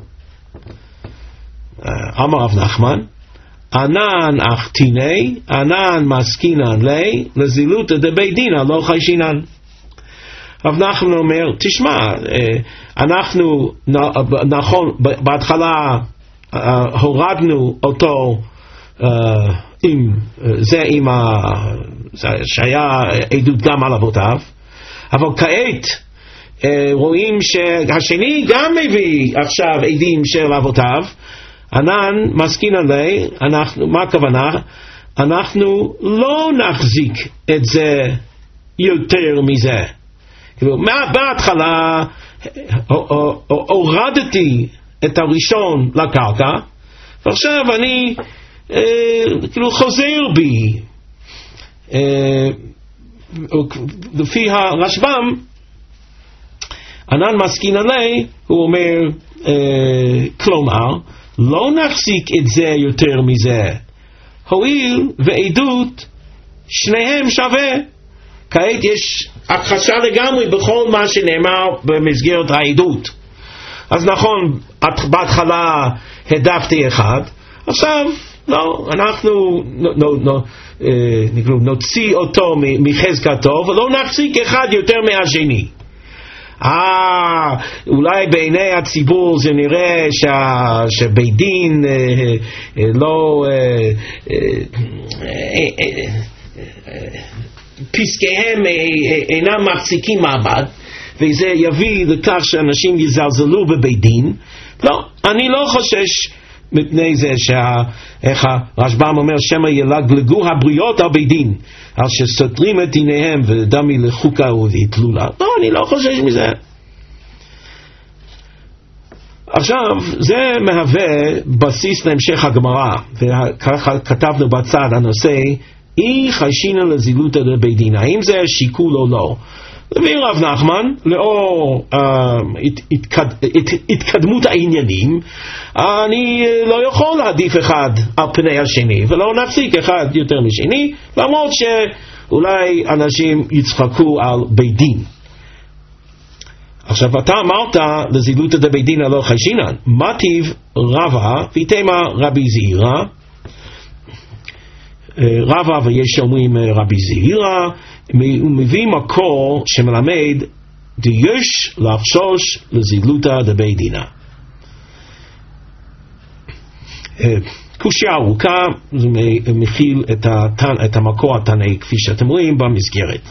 אמר רב נחמן, ענן אך תיני, ענן מסקינן לי, לזילותא דבית דינא לא חיישינן. רב נחמן אומר, תשמע, אנחנו, נכון, בהתחלה הורדנו אותו עם זה, עם ה... שהיה עדות גם על אבותיו, אבל כעת רואים שהשני גם מביא עכשיו עדים של אבותיו, ענן מסקינן לי, אנחנו, מה הכוונה? אנחנו לא נחזיק את זה יותר מזה. כאילו, בהתחלה הורדתי את הראשון לקרקע, ועכשיו אני כאילו חוזר בי. לפי הרשב"ם, ענן מסקינן לי, הוא אומר, כלומר, לא נחזיק את זה יותר מזה, הואיל ועדות שניהם שווה. כעת יש הכחשה לגמרי בכל מה שנאמר במסגרת העדות. אז נכון, בהתחלה הדפתי אחד, עכשיו לא, אנחנו נוציא אותו מחזקתו ולא נחזיק אחד יותר מהשני. אה, אולי בעיני הציבור זה נראה שבית דין לא פסקיהם אינם מחזיקים מעמד, וזה יביא לכך שאנשים יזלזלו בבית דין. לא, אני לא חושש מפני זה איך הרשב"ם אומר, שמא ילגלגו הבריות על בית דין על שסותרים את דיניהם ודמי לחוקה והתלולה. לא, אני לא חושש מזה. עכשיו, זה מהווה בסיס להמשך הגמרא, וככה כתבנו בצד הנושא, אי חיישינן לזילותא דבית דין, האם זה שיקול או לא? לפי רב נחמן, לאור uh, הת, התקד, הת, התקדמות העניינים, אני לא יכול להעדיף אחד על פני השני, ולא נפסיק אחד יותר משני, למרות שאולי אנשים יצחקו על בית דין. עכשיו אתה אמרת לזילותא דבית דין לא חיישינן, מה טיב רבא ויתמה רבי זעירא? רבא ויש אומרים רבי זעירא, הוא מביא מקור שמלמד דיש לחשוש לזילותא דבית דינא. קושיה ארוכה, זה מכיל את, התנ... את המקור התנאי כפי שאתם רואים במסגרת.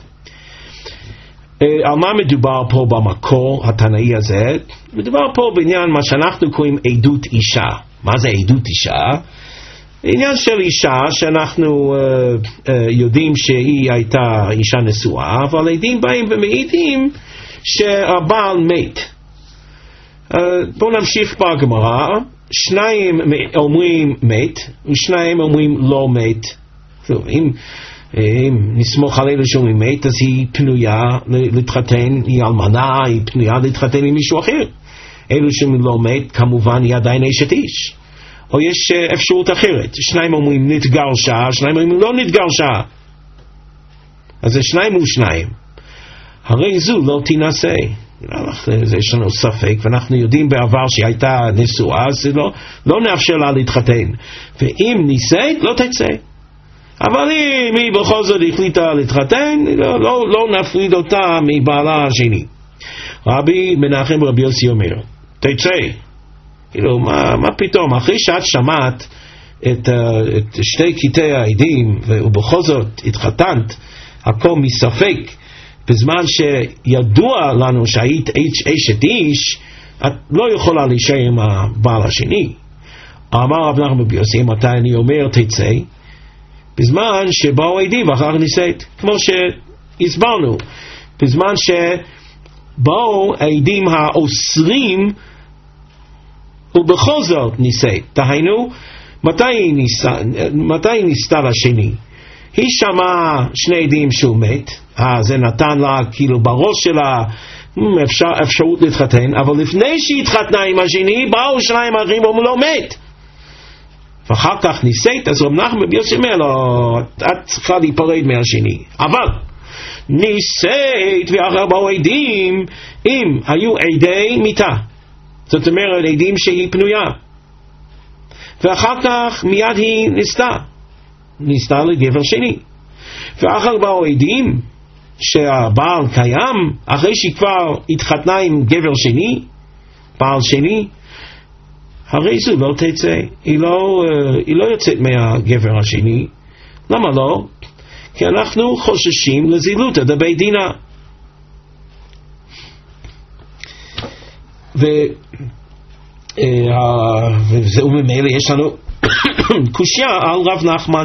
על מה מדובר פה במקור התנאי הזה? מדובר פה בעניין מה שאנחנו קוראים עדות אישה. מה זה עדות אישה? עניין של אישה שאנחנו uh, uh, יודעים שהיא הייתה אישה נשואה, אבל עדים באים ומעידים שהבעל מת. Uh, בואו נמשיך בגמרא. שניים אומרים מת ושניים אומרים לא מת. טוב, אם, אם נסמוך על אלו שאומרים מת, אז היא פנויה להתחתן, היא אלמנה, היא פנויה להתחתן עם מישהו אחר. אלו שאומרים לא מת, כמובן היא עדיין אשת איש. או יש אפשרות אחרת, שניים אומרים נתגרשה, שניים אומרים לא נתגרשה, אז זה שניים ושניים. הרי זו לא תינשא. יש לנו ספק, ואנחנו יודעים בעבר שהיא הייתה נשואה, אז לא, לא נאפשר לה להתחתן, ואם נישאת לא תצא. אבל אם היא בכל זאת החליטה להתחתן, לא, לא, לא נפריד אותה מבעלה השני. רבי מנחם רבי יוסי אומר, תצא. כאילו, מה, מה פתאום? אחרי שאת שמעת את, uh, את שתי קטעי העדים, ובכל זאת התחתנת, הכל מספק, בזמן שידוע לנו שהיית אשת איש, את לא יכולה להישאר עם הבעל השני. אמר רב נחמן רבי יוסי, מתי אני אומר תצא? בזמן שבאו עדים ואחר נישאת, כמו שהסברנו, בזמן שבאו העדים האוסרים, ובכל זאת נישאת. דהיינו, מתי היא נישאה לשני? היא שמעה שני עדים שהוא מת, אה, זה נתן לה כאילו בראש שלה אפשר, אפשרות להתחתן, אבל לפני שהיא התחתנה עם השני, באו שניים אחרים ואומרו לו מת. ואחר כך ניסית, אז רב נחמן בן יוסי אומר לו, את צריכה להיפרד מהשני. אבל ניסית ואחר באו עדים, אם היו עדי מיתה, זאת אומרת עדים שהיא פנויה, ואחר כך מיד היא ניסתה, ניסתה לגבר שני, ואחר באו עדים שהבעל קיים, אחרי שהיא כבר התחתנה עם גבר שני, בעל שני, הרי זו לא תצא, היא לא, היא לא יוצאת מהגבר השני. למה לא? כי אנחנו חוששים לזילותא דבית דינא. וזהו, ממילא יש לנו קושיה על רב נחמן.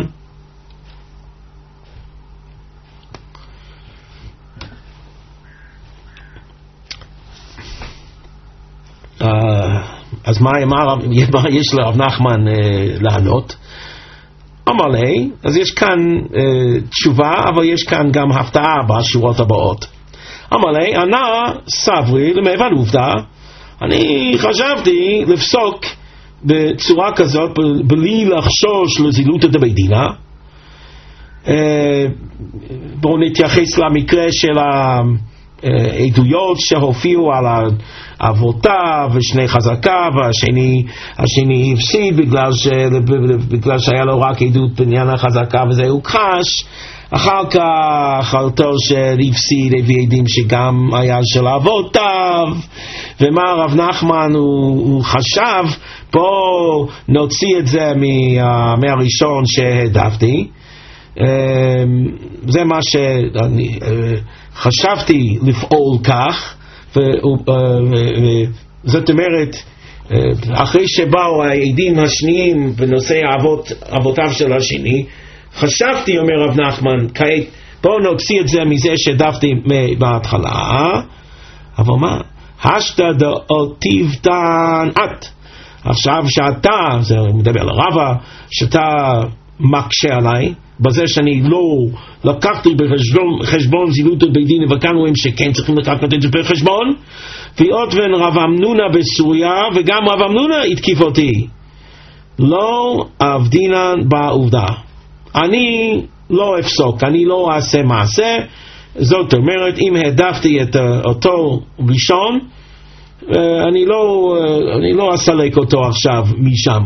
אז מה יש לרב נחמן לענות? אמר לי, אז יש כאן תשובה, אבל יש כאן גם הפתעה בשורות הבאות. אמר לי, ענה סברי למעבר עובדה, אני חשבתי לפסוק בצורה כזאת בלי לחשוש לזילותא דבית דינא. בואו נתייחס למקרה של העדויות שהופיעו על אבותיו ושני חזקה, והשני השני הפסיד בגלל, ש, בגלל שהיה לו רק עדות בעניין החזקה וזה הוכחש. אחר כך אותו שהפסיד הביא עדים שגם היה של אבותיו, ומה רב נחמן הוא, הוא חשב, בוא נוציא את זה מה, מהראשון שהעדפתי. זה מה שאני חשבתי לפעול כך, זאת אומרת אחרי שבאו העדים השניים בנושא אבות, אבותיו של השני, חשבתי, אומר רב נחמן, כעת בואו נוציא את זה מזה שהעדפתי בהתחלה. אבל מה? השתא דאותיבתן את, עכשיו שאתה, זה מדבר על רבא, שאתה מקשה עליי בזה שאני לא לקחתי בחשבון זילותא דבית דינא, וכאן רואים שכן צריכים לקחת את זה בחשבון. ועוד בין רב אמנונה בסוריה, וגם רב אמנונה התקיף אותי, לא אבדינן בעובדה, אני לא אפסוק, אני לא אעשה מעשה. זאת אומרת, אם העדפתי את אותו ראשון, אני לא, אני לא אסלק אותו עכשיו משם.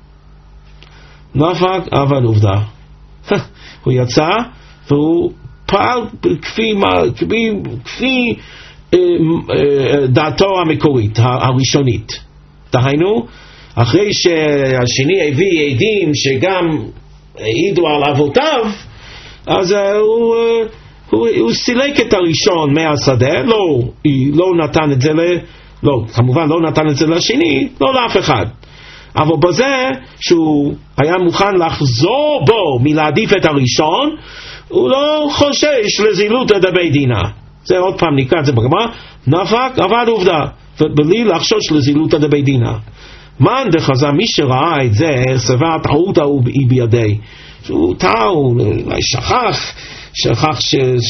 נפק אבל עובדה, הוא יצא והוא פעל כפי, כפי, כפי אה, אה, דעתו המקורית, הראשונית. דהיינו, אחרי שהשני הביא עדים שגם העידו על אבותיו, אז uh, הוא, uh, הוא, הוא סילק את הראשון מהשדה, לא, לא נתן את זה, ל, לא, כמובן לא נתן את זה לשני, לא לאף אחד. אבל בזה שהוא היה מוכן לחזור בו מלהעדיף את הראשון, הוא לא חושש לזילותא דבית דינא. זה עוד פעם נקרא את זה בגמרא, נפק אבל עובדה, ובלי לחשוש לזילותא דבית דינא. מאן דחזה, מי שראה את זה סבר טעות ההוא בידי, שהוא טעו, שכח שכח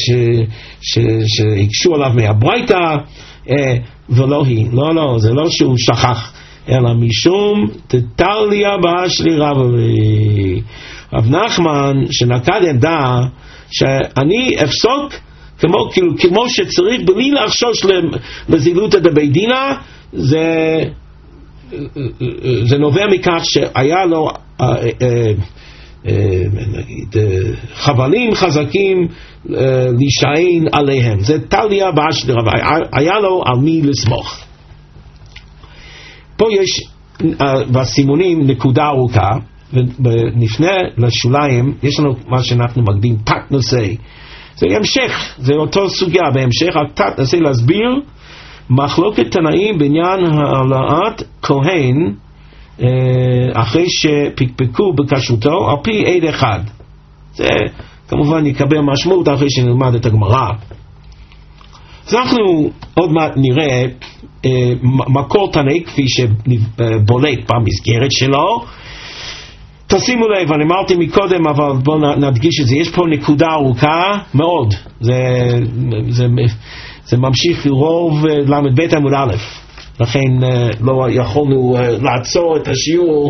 שהקשו עליו מהברייתא, ולא היא, לא לא, זה לא שהוא שכח, אלא משום תתליא באשלי רבי. רב נחמן שנקט עמדה שאני אפסוק כמו, כאילו, כמו שצריך בלי לחשוש לזילותא דבית דינא. זה זה נובע מכך שהיה לו נגיד חבלים חזקים להישען עליהם, זה תליא באשלי רבי, היה לו על מי לסמוך. פה יש בסימונים נקודה ארוכה, ונפנה לשוליים יש לנו מה שאנחנו מקדים תת נושא, זה המשך, זה אותו סוגיה בהמשך, תת נושא להסביר מחלוקת תנאים בעניין העלאת כהן אחרי שפקפקו בכשרותו על פי עד אחד. זה כמובן יקבל משמעות אחרי שנלמד את הגמרא. אז אנחנו עוד מעט נראה מקור תנאי כפי שבולט במסגרת שלו, תשימו לב, אני אמרתי מקודם, אבל בואו נדגיש את זה, יש פה נקודה ארוכה מאוד, זה, זה, זה ממשיך לרוב למד ב' עמוד א', לכן לא יכולנו לעצור את השיעור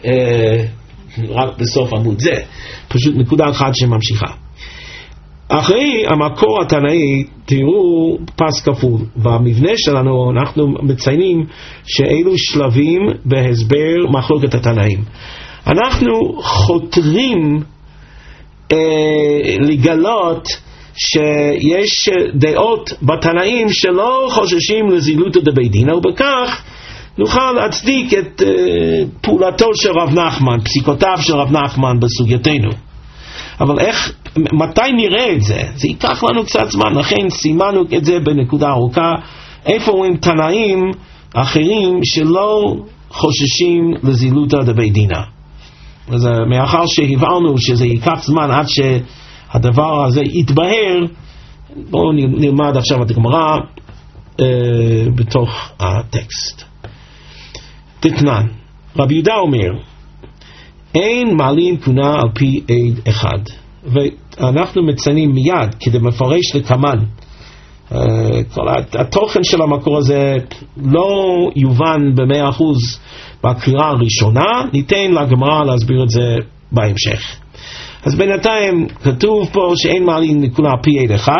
רק בסוף עמוד זה, פשוט נקודה אחת שממשיכה. אחרי המקור התנאי, תראו פס כפול, במבנה שלנו אנחנו מציינים שאלו שלבים בהסבר מחלוקת התנאים. אנחנו חותרים אה, לגלות שיש דעות בתנאים שלא חוששים לזילות דבי דינא, ובכך נוכל להצדיק את אה, פעולתו של רב נחמן, פסיקותיו של רב נחמן בסוגייתנו. אבל איך, מתי נראה את זה? זה ייקח לנו קצת זמן, לכן סימנו את זה בנקודה ארוכה, איפה רואים תנאים אחרים שלא חוששים לזילותא דבי דינא. אז מאחר שהבנו שזה ייקח זמן עד שהדבר הזה יתבהר, בואו נלמד עכשיו את הגמרא אה, בתוך הטקסט. תתנן, רבי יהודה אומר, אין מעלין כהונה על פי עד אחד, ואנחנו מציינים מיד כדי מפרש לכמן. Uh, כל התוכן של המקור הזה לא יובן במאה אחוז בקריאה הראשונה, ניתן לגמרא להסביר את זה בהמשך. אז בינתיים כתוב פה שאין מעלין כהונה על פי עד אחד.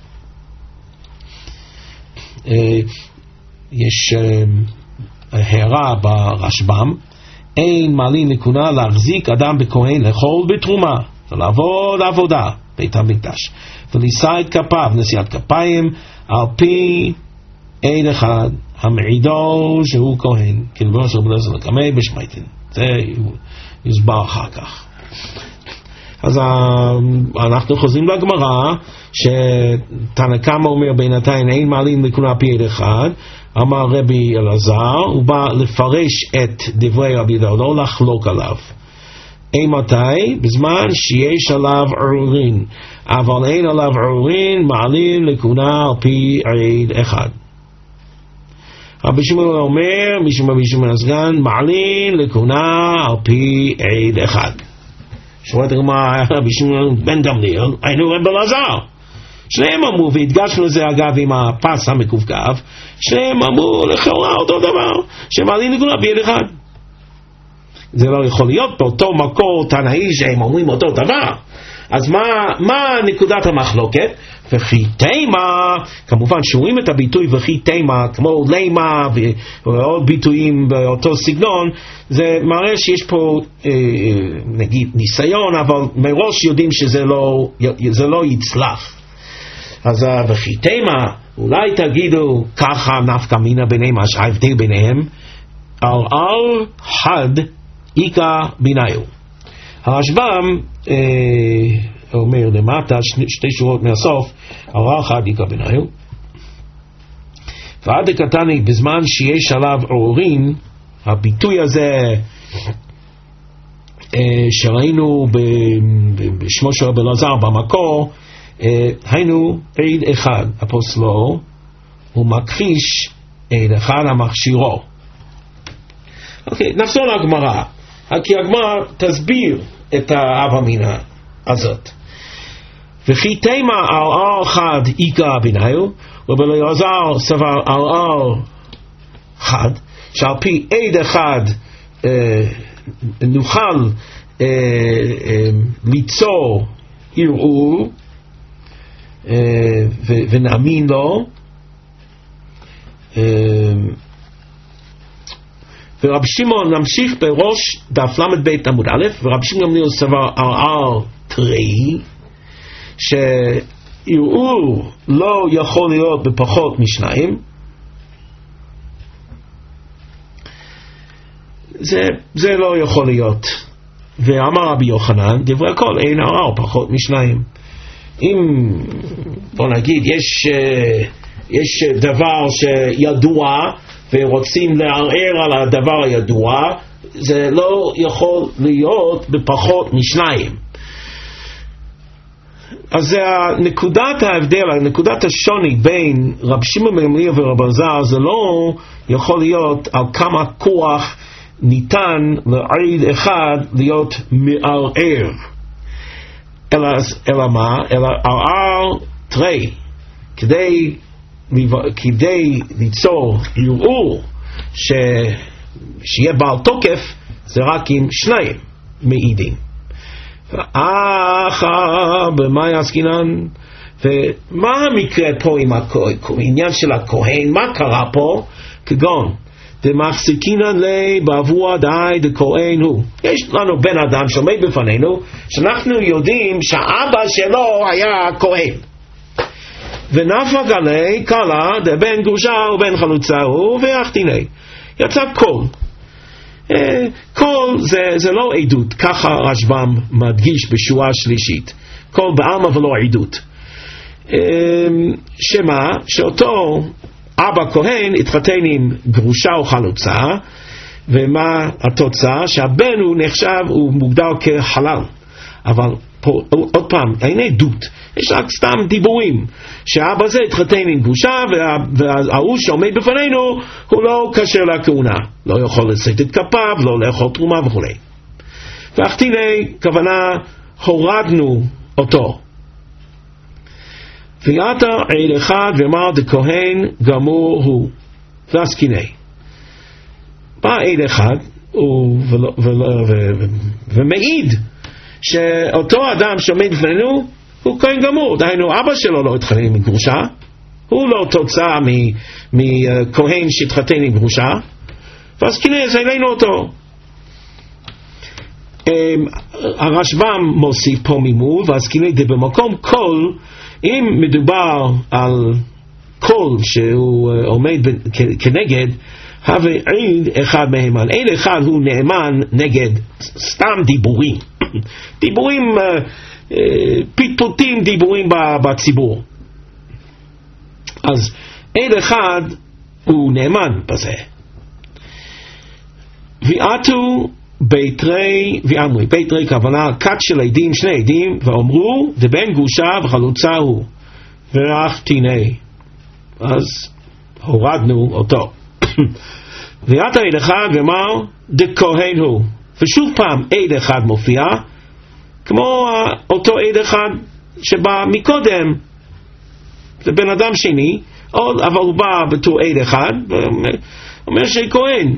uh, יש uh, הערה ברשב"ם, אין מעלין לכהונה להחזיק אדם בכהן לאכול בתרומה ולעבוד עבודה בית המקדש ולישא את כפיו נשיאת כפיים על פי עד אחד המעידו שהוא כהן כלבו של בלזר לקמי בשמייטין. זה יוסבר אחר כך. אז אנחנו חוזרים לגמרא שתנא קמא אומר בינתיים אין מעלין לכהונה על פי עד אחד. אמר רבי אלעזר, הוא בא לפרש את דברי רבי יהודה, לא לחלוק עליו. אימתי? בזמן שיש עליו עוררין, אבל אין עליו עוררין, מעלין לכהונה על פי עד אחד. רבי שמעון אומר, משום רבי שמעון הסגן, מעלין לכהונה על פי עד אחד. שואלת הגמרא, רבי שמעון בן גמליאל, היינו רבי אלעזר. שניהם אמרו, והדגשנו את זה אגב עם הפס המקווקו, שניהם אמרו לכאורה אותו דבר, שמעלין לכהונה על פי עד אחד. זה לא יכול להיות באותו מקור תנאי שהם אומרים אותו דבר. אז מה, מה נקודת המחלוקת? וכי תימה, כמובן שרואים את הביטוי וכי תימה, כמו לימה ועוד ביטויים באותו סגנון, זה מראה שיש פה אה, נגיד ניסיון, אבל מראש יודעים שזה לא, זה לא יצלח. אז וכי תימה, אולי תגידו ככה נפקא מינה ביניהם, שההבדל ביניהם, על על חד איקה ביניו. הרשב"ם אה, אומר למטה שני, שתי שורות מהסוף, על על חד איקה ביניו. ועד הקטני בזמן שיש עליו עוררין, הביטוי הזה אה, שראינו בשמו של רבי אלעזר במקור, אה, היינו עד אחד הפוסלו, הוא מכחיש עד אחד המכשירו. אוקיי, נחזור לגמרא, כי הגמרא תסביר את האב אמינא הזאת. וכי תימה על על חד איקה ביניו, רבי אלעזר סבר על על חד, שעל פי עד אחד אה, נוכל אה, אה, ליצור ערעור אה, ו- ונאמין לו, אה, ורב שמעון נמשיך בראש דף למד בית עמוד א', ורב שמעון גמליאל סבר על על תרי, שערעור לא יכול להיות בפחות משניים. זה, זה לא יכול להיות. ואמר רבי יוחנן, דברי הכל, אין ערער פחות משניים. אם, בוא נגיד, יש, יש דבר שידוע, ורוצים לערער על הדבר הידוע, זה לא יכול להיות בפחות משניים. אז זה נקודת ההבדל, נקודת השוני בין רב שמעון בן גמליאל ורב אלעזר, זה לא יכול להיות על כמה כוח ניתן לעד אחד להיות מערער. אלא, אלא מה? אלא ערער תרי, כדי, כדי ליצור ערעור ש, שיהיה בעל תוקף, זה רק עם שניים מעידים. ואחר במה יעסקינן, ומה המקרה פה עם העניין של הכהן? מה קרה פה? כגון דמחזיקינן לי בעבור די דכהן הוא. יש לנו בן אדם שעומד בפנינו שאנחנו יודעים שהאבא שלו היה כהן, ונפק עלי קלה דבן גרושה ובן חלוצה הוא ואחתיני. יצא קול. קול זה, זה לא עדות, ככה רשב"ם מדגיש בשורה שלישית. קול בעלמא ולא עדות. שמה? שאותו אבא כהן התחתן עם גרושה או חלוצה, ומה התוצאה? שהבן הוא נחשב, הוא מוגדר כחלל. אבל פה, עוד פעם, אין עדות, יש רק סתם דיבורים שהאבא זה התחתן עם גרושה, וההוא שעומד בפנינו הוא לא כשר לכהונה, לא יכול לשאת את כפיו, לא לאכול תרומה וכו'. ואחתיני, כוונה הורדנו אותו. ויעתר עד אחד ואמר דכהן גמור הוא, ועסקיני. בא עד אחד ומעיד שאותו אדם שעומד בפנינו הוא כהן גמור, דהיינו אבא שלו לא התחתן עם גרושה, הוא לא תוצאה מכהן שהתחתן עם גרושה, ועסקיני אז העלינו אותו. הרשב"ם מוסיף פה ממול, ועסקיני די במקום כל, אם מדובר על קול שהוא עומד כנגד, הווה עד אחד מהם. על עד אחד הוא נאמן נגד סתם דיבורים, דיבורים פטפוטים, דיבורים בציבור. אז עד אחד הוא נאמן בזה. ויעתו ביתרי ואמרי, ביתרי כוונה קט של עדים, שני עדים, ואומרו דבן גרושה וחלוצה הוא ואחתיני, אז הורדנו אותו. ויעתר עד אחד ואמר דכהן הוא, ושוב פעם עד אחד מופיע כמו אותו עד אחד שבא מקודם, זה בן אדם שני, אבל הוא בא בתור עד אחד ואומר שכהן.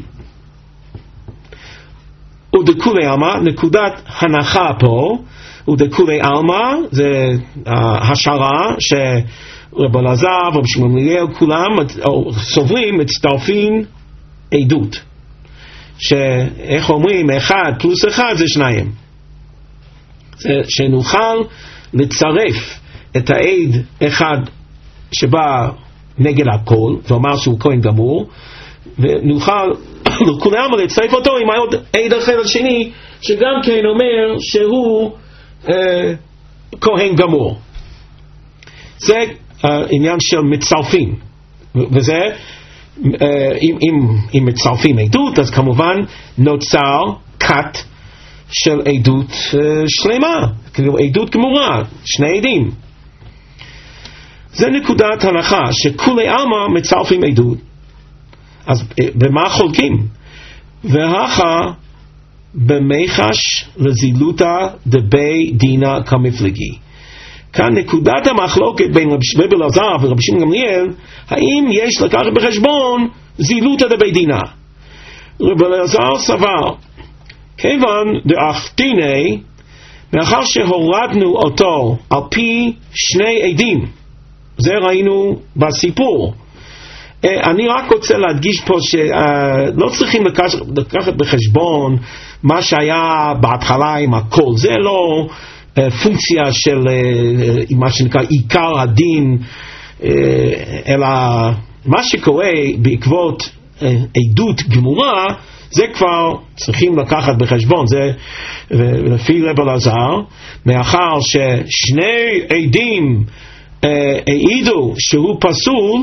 ודכולי עלמא, נקודת הנחה פה, ודכולי עלמא זה השערה שרב אלעזר ורב שמואל גמליאל כולם סוברים, מצטרפים עדות, שאיך אומרים אחד פלוס אחד זה שניים, זה שנוכל לצרף את העד אחד שבא נגד הכל ואומר שהוא כהן גמור, ונוכל לכולם לצרף אותו עם עוד עד אחר שני שגם כן אומר שהוא אה, כהן גמור. זה אה, עניין של מצרפים, וזה אה, אם, אם, אם מצרפים עדות אז כמובן נוצר קט של עדות אה, שלמה, כאילו עדות גמורה, שני עדים. זה נקודת הנחה שכולי עלמא מצרפים עדות. אז במה חולקים? והכה במחש לזילותא דבי דינא כמפלגי. כאן נקודת המחלוקת בין רבי אלעזר ורבי שמעון גמליאל, האם יש לקחת בחשבון זילותא דבי דינא. רבי אלעזר סבר, כיוון דאחתיני, מאחר שהורדנו אותו על פי שני עדים, זה ראינו בסיפור, אני רק רוצה להדגיש פה שלא צריכים לקחת בחשבון מה שהיה בהתחלה עם הכל, זה לא פונקציה של מה שנקרא עיקר הדין, אלא מה שקורה בעקבות עדות גמורה זה כבר צריכים לקחת בחשבון. זה לפי רב אלעזר, מאחר ששני עדים העידו שהוא פסול,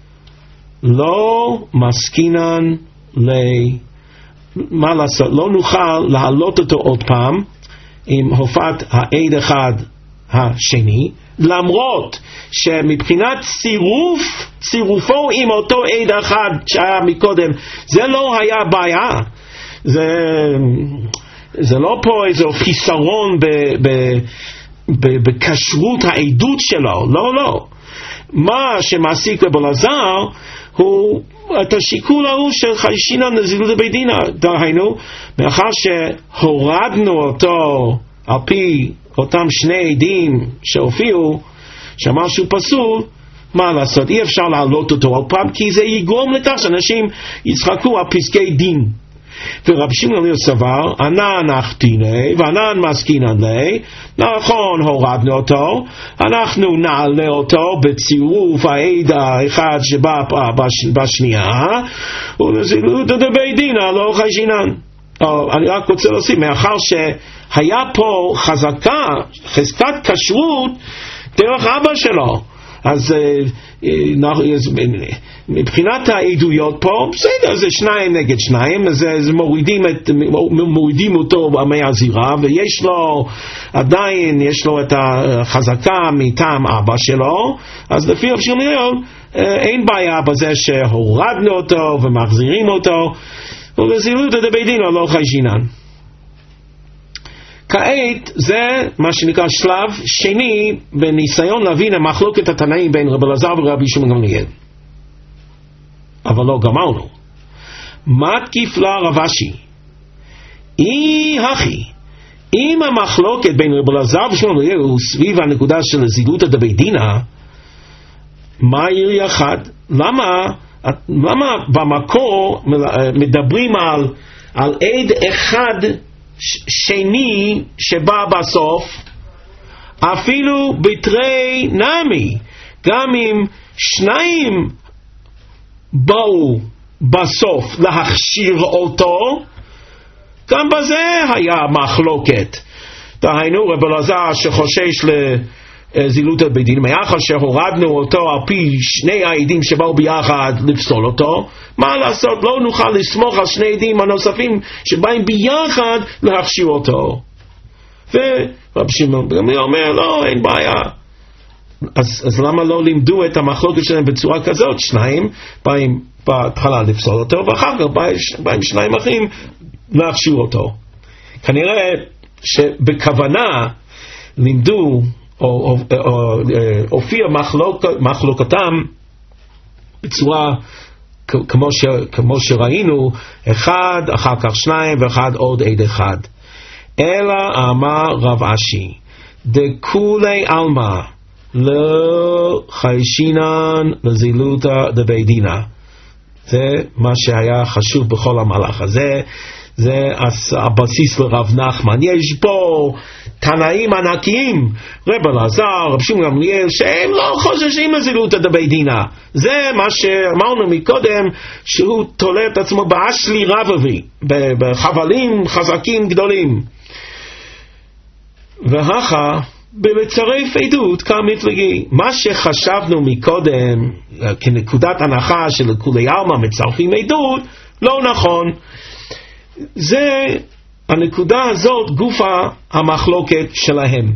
לא מסכינן לי, מה לעשות, לא נוכל להעלות אותו עוד פעם עם הופעת העד אחד השני, למרות שמבחינת צירוף, צירופו עם אותו עד אחד שהיה מקודם, זה לא היה בעיה, זה, זה לא פה איזה חיסרון ב, ב, ב, בכשרות העדות שלו, לא, לא. מה שמעסיק רב אלעזר הוא את השיקול ההוא של חיישינן נזילות בית דין, דהיינו, מאחר שהורדנו אותו על פי אותם שני עדים שהופיעו, שאמר שהוא פסול, מה לעשות? אי אפשר להעלות אותו על פעם, כי זה יגרום לכך שאנשים יצחקו על פסקי דין. ורב שמעון גמליאל סבר, ענן אחתיני וענן מסכינן לי, נכון הורדנו אותו, אנחנו נעלה אותו בצירוף העד האחד שבא בשנייה, ונזילות בית דין לא חיישינן. אני רק רוצה להוסיף, מאחר שהיה פה חזקה, חזקת כשרות דרך אבא שלו, אז מבחינת העדויות פה, בסדר, זה שניים נגד שניים, אז מורידים, את, מורידים אותו מהזירה, ויש לו, עדיין יש לו את החזקה מטעם אבא שלו, אז לפי רב שמעון גמליאל, אין בעיה בזה שהורדנו אותו ומחזירים אותו, ולזילות בית דין לא חיישינן. כעת זה מה שנקרא שלב שני בניסיון להבין המחלוקת התנאים בין רב אלעזר ורבי שמעון גמליאל. אבל לא גמרנו. מתקיף לה רב אשי, אי הכי, אם המחלוקת בין רב אלעזר ושמעון גמליאל הוא סביב הנקודה של הזילות דבית דינא, מה ירי אחד? למה, למה במקור מדברים על, על עד אחד שני שבא בסוף, אפילו בתרי נמי, גם אם שניים באו בסוף להכשיר אותו, גם בזה היה מחלוקת. דהיינו רב אלעזר שחושש לזילות בית דין, מאחר שהורדנו אותו על פי שני העדים שבאו ביחד לפסול אותו, מה לעשות? לא נוכל לסמוך על שני עדים הנוספים שבאים ביחד להכשיר אותו. ורב שמעון גמליאל אומר, לא, אין בעיה. אז, אז למה לא לימדו את המחלוקת שלהם בצורה כזאת? שניים באים בהתחלה לפסול אותו, ואחר כך באים שניים אחרים להכשיר אותו. כנראה שבכוונה לימדו או, או, או, הופיע מחלוק, מחלוקתם בצורה כמו, ש, כמו שראינו, אחד, אחר כך שניים, ואחד עוד עד אחד. אלא אמר רב אשי, דכולי עלמא לא חיישינן לזילותא דבית דינא. זה מה שהיה חשוב בכל המהלך הזה. זה הבסיס לרב נחמן. יש פה תנאים ענקיים, רב אלעזר, רב שמעון גמליאל, שהם לא חוששים לזילותא דבית דינא. זה מה שאמרנו מקודם, שהוא תולה את עצמו באשלי רבבי, בחבלים חזקים גדולים. והכה בלצרף עדות כמפלגי. מה שחשבנו מקודם כנקודת הנחה של כולי עלמא מצרפים עדות, לא נכון. זה הנקודה הזאת גופה המחלוקת שלהם.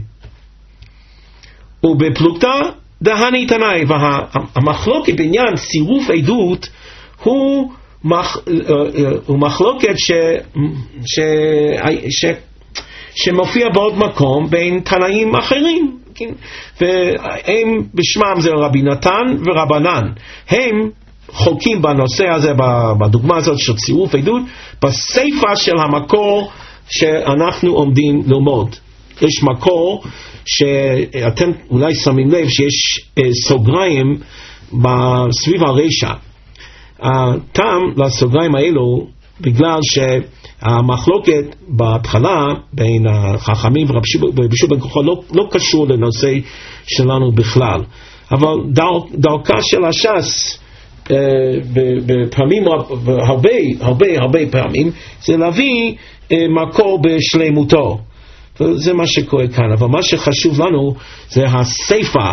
ובפלוגתא דהני תנאי, והמחלוקת בעניין צירוף עדות הוא, מח, הוא מחלוקת ש, ש, ש, שמופיע בעוד מקום בין תנאים אחרים, והם בשמם זה רבי נתן ורבנן, הם חולקים בנושא הזה, בדוגמה הזאת של צירוף עדות, בספר של המקור שאנחנו עומדים ללמוד. יש מקור שאתם אולי שמים לב שיש סוגריים סביב הרשע. הטעם לסוגריים האלו בגלל שהמחלוקת בהתחלה בין החכמים ורבי יהושע בן כוכבא לא, לא קשור לנושא שלנו בכלל, אבל דרכה של הש"ס בפעמים הרבה הרבה הרבה פעמים זה להביא מקור בשלמותו, וזה מה שקורה כאן. אבל מה שחשוב לנו זה הספר,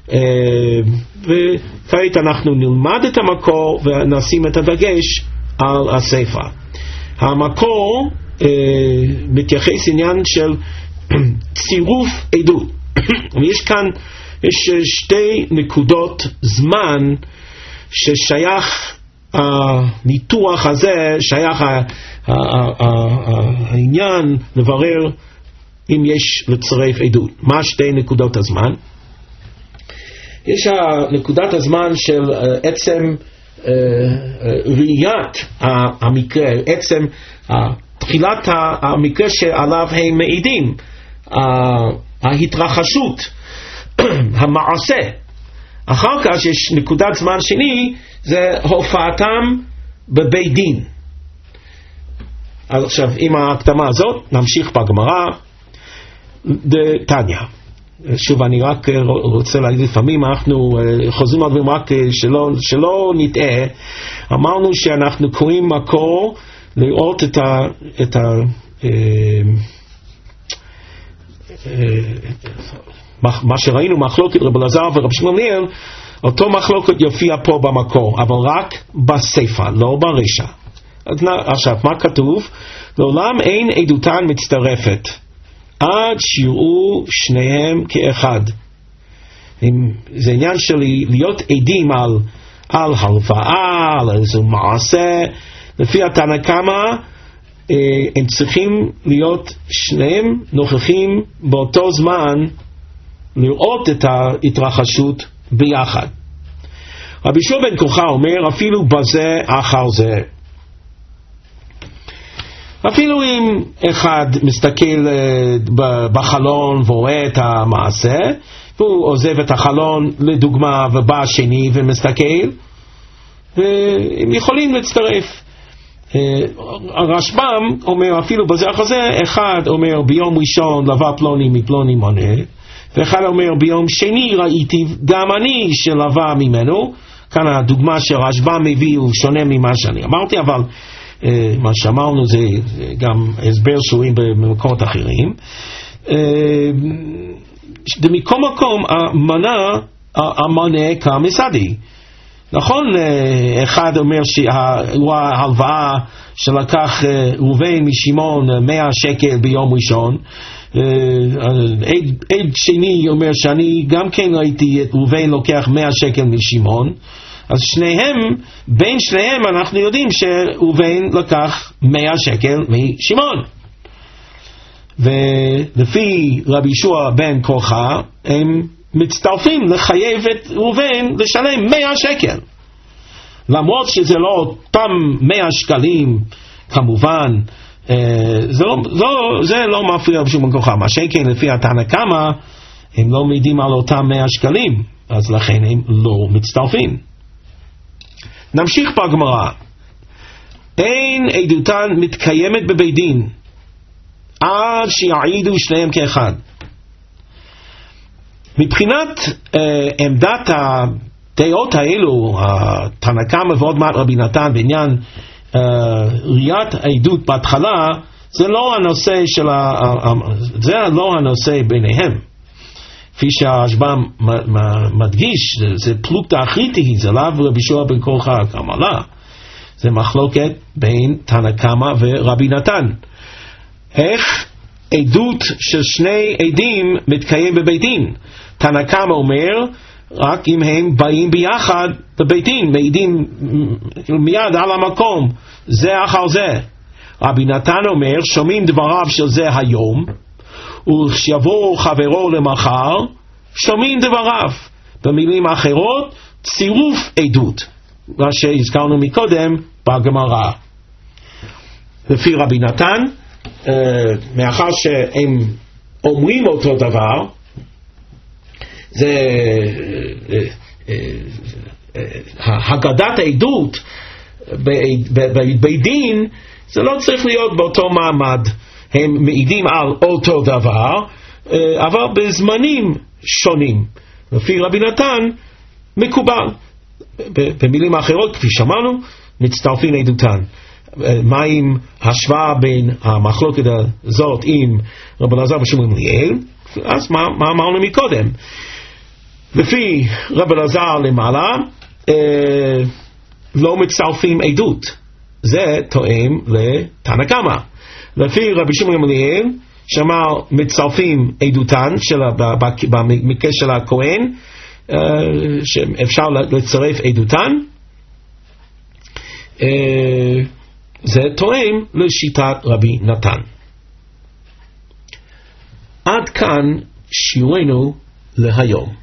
וכעת אנחנו נלמד את המקור ונשים את הדגש על הספר. המקור מתייחס עניין של צירוף עדות. ויש כאן יש שתי נקודות זמן ששייך הניתוח הזה שייך העניין לברר אם יש לצרף עדות. מה שתי נקודות הזמן? יש נקודת הזמן של עצם ראיית המקרה, עצם תחילת המקרה שעליו הם מעידים, ההתרחשות, המעשה. אחר כך יש נקודת זמן שני, זה הופעתם בבית דין. אז עכשיו עם ההקדמה הזאת נמשיך בגמרא. דתניא, שוב אני רק רוצה להגיד, לפעמים אנחנו חוזרים על דברים רק שלא, שלא נטעה. אמרנו שאנחנו קוראים מקור לראות את ה, את ה מה שראינו מחלוקת רבי אלעזר ורבי שמואל גמליאל, אותו מחלוקת יופיע פה במקור, אבל רק בספר, לא ברישא. עכשיו מה כתוב? לעולם אין עדותן מצטרפת עד שיראו שניהם כאחד. זה עניין של להיות עדים על, על הלוואה, על איזה מעשה. לפי התנא קמא הם צריכים להיות שניהם נוכחים באותו זמן לראות את ההתרחשות ביחד. רבי יהושע בן כוחה אומר אפילו בזה אחר זה, אפילו אם אחד מסתכל בחלון ורואה את המעשה והוא עוזב את החלון לדוגמה ובא שני ומסתכל, הם יכולים להצטרף. הרשב"ם אומר אפילו בזה אחר זה, אחד אומר ביום ראשון לווה פלוני מפלוני מונה, ואחד אומר ביום שני ראיתי גם אני שלווה ממנו. כאן הדוגמה שהרשב"ם מביא הוא שונה ממה שאני אמרתי, אבל מה שאמרנו זה גם הסבר שורים במקומות אחרים. במקום מקום המנה המנה כמסדי. נכון, אחד אומר שהוא ההלוואה שלקח ראובן משמעון מאה שקל ביום ראשון, עד שני אומר שאני גם כן ראיתי את ראובן לוקח מאה שקל משמעון, אז שניהם, בין שניהם אנחנו יודעים שראובן לקח מאה שקל משמעון. ולפי רבי יהושע בן כוחה הם מצטרפים לחייב את ראובן לשלם מאה שקל, למרות שזה לא אותם מאה שקלים כמובן. זה לא, לא, זה לא מפריע בשום בן כוחה. מה שכן לפי התנא קמא הם לא מעידים על אותם מאה שקלים, אז לכן הם לא מצטרפים. נמשיך בגמרא. אין עדותן מתקיימת בבית דין עד שיעידו שניהם כאחד. מבחינת אה, עמדת הדעות האלו, התנא קמא ועוד מעט רבי נתן בעניין אה, ראיית העדות בהתחלה, זה לא הנושא של ה, זה לא הנושא ביניהם. כפי שהרשב"ם מדגיש, זה, זה פלוגתא אחריתי, זה לאו רבי יהושע בן כוחה כמעלה. זה מחלוקת בין תנא קמא ורבי נתן. איך עדות של שני עדים מתקיים בבית דין? תנא קמא אומר רק אם הם באים ביחד בבית דין, מעידים מיד על המקום, זה אחר זה. רבי נתן אומר שומעים דבריו של זה היום, וכשיבוא חברו למחר שומעים דבריו. במילים אחרות, צירוף עדות, מה שהזכרנו מקודם בגמרא. לפי רבי נתן, Uh, מאחר שהם אומרים אותו דבר, זה uh, uh, uh, uh, הגדת העדות בבית דין, זה לא צריך להיות באותו מעמד. הם מעידים על אותו דבר, uh, אבל בזמנים שונים. לפי רבי נתן מקובל. במילים אחרות, כפי שאמרנו, מצטרפים עדותן. מה עם השוואה בין המחלוקת הזאת עם רבי אלעזר ושמואל גמליאל? אז מה, מה אמרנו מקודם? לפי רבי אלעזר למעלה אה, לא מצטרפים עדות, זה תואם לתנא קמא. לפי רבי שמואל גמליאל שאמר מצטרפים עדותן במקרה של הכהן, אה, שאפשר לצרף עדותן. זה תואם לשיטת רבי נתן. עד כאן שיעורנו להיום.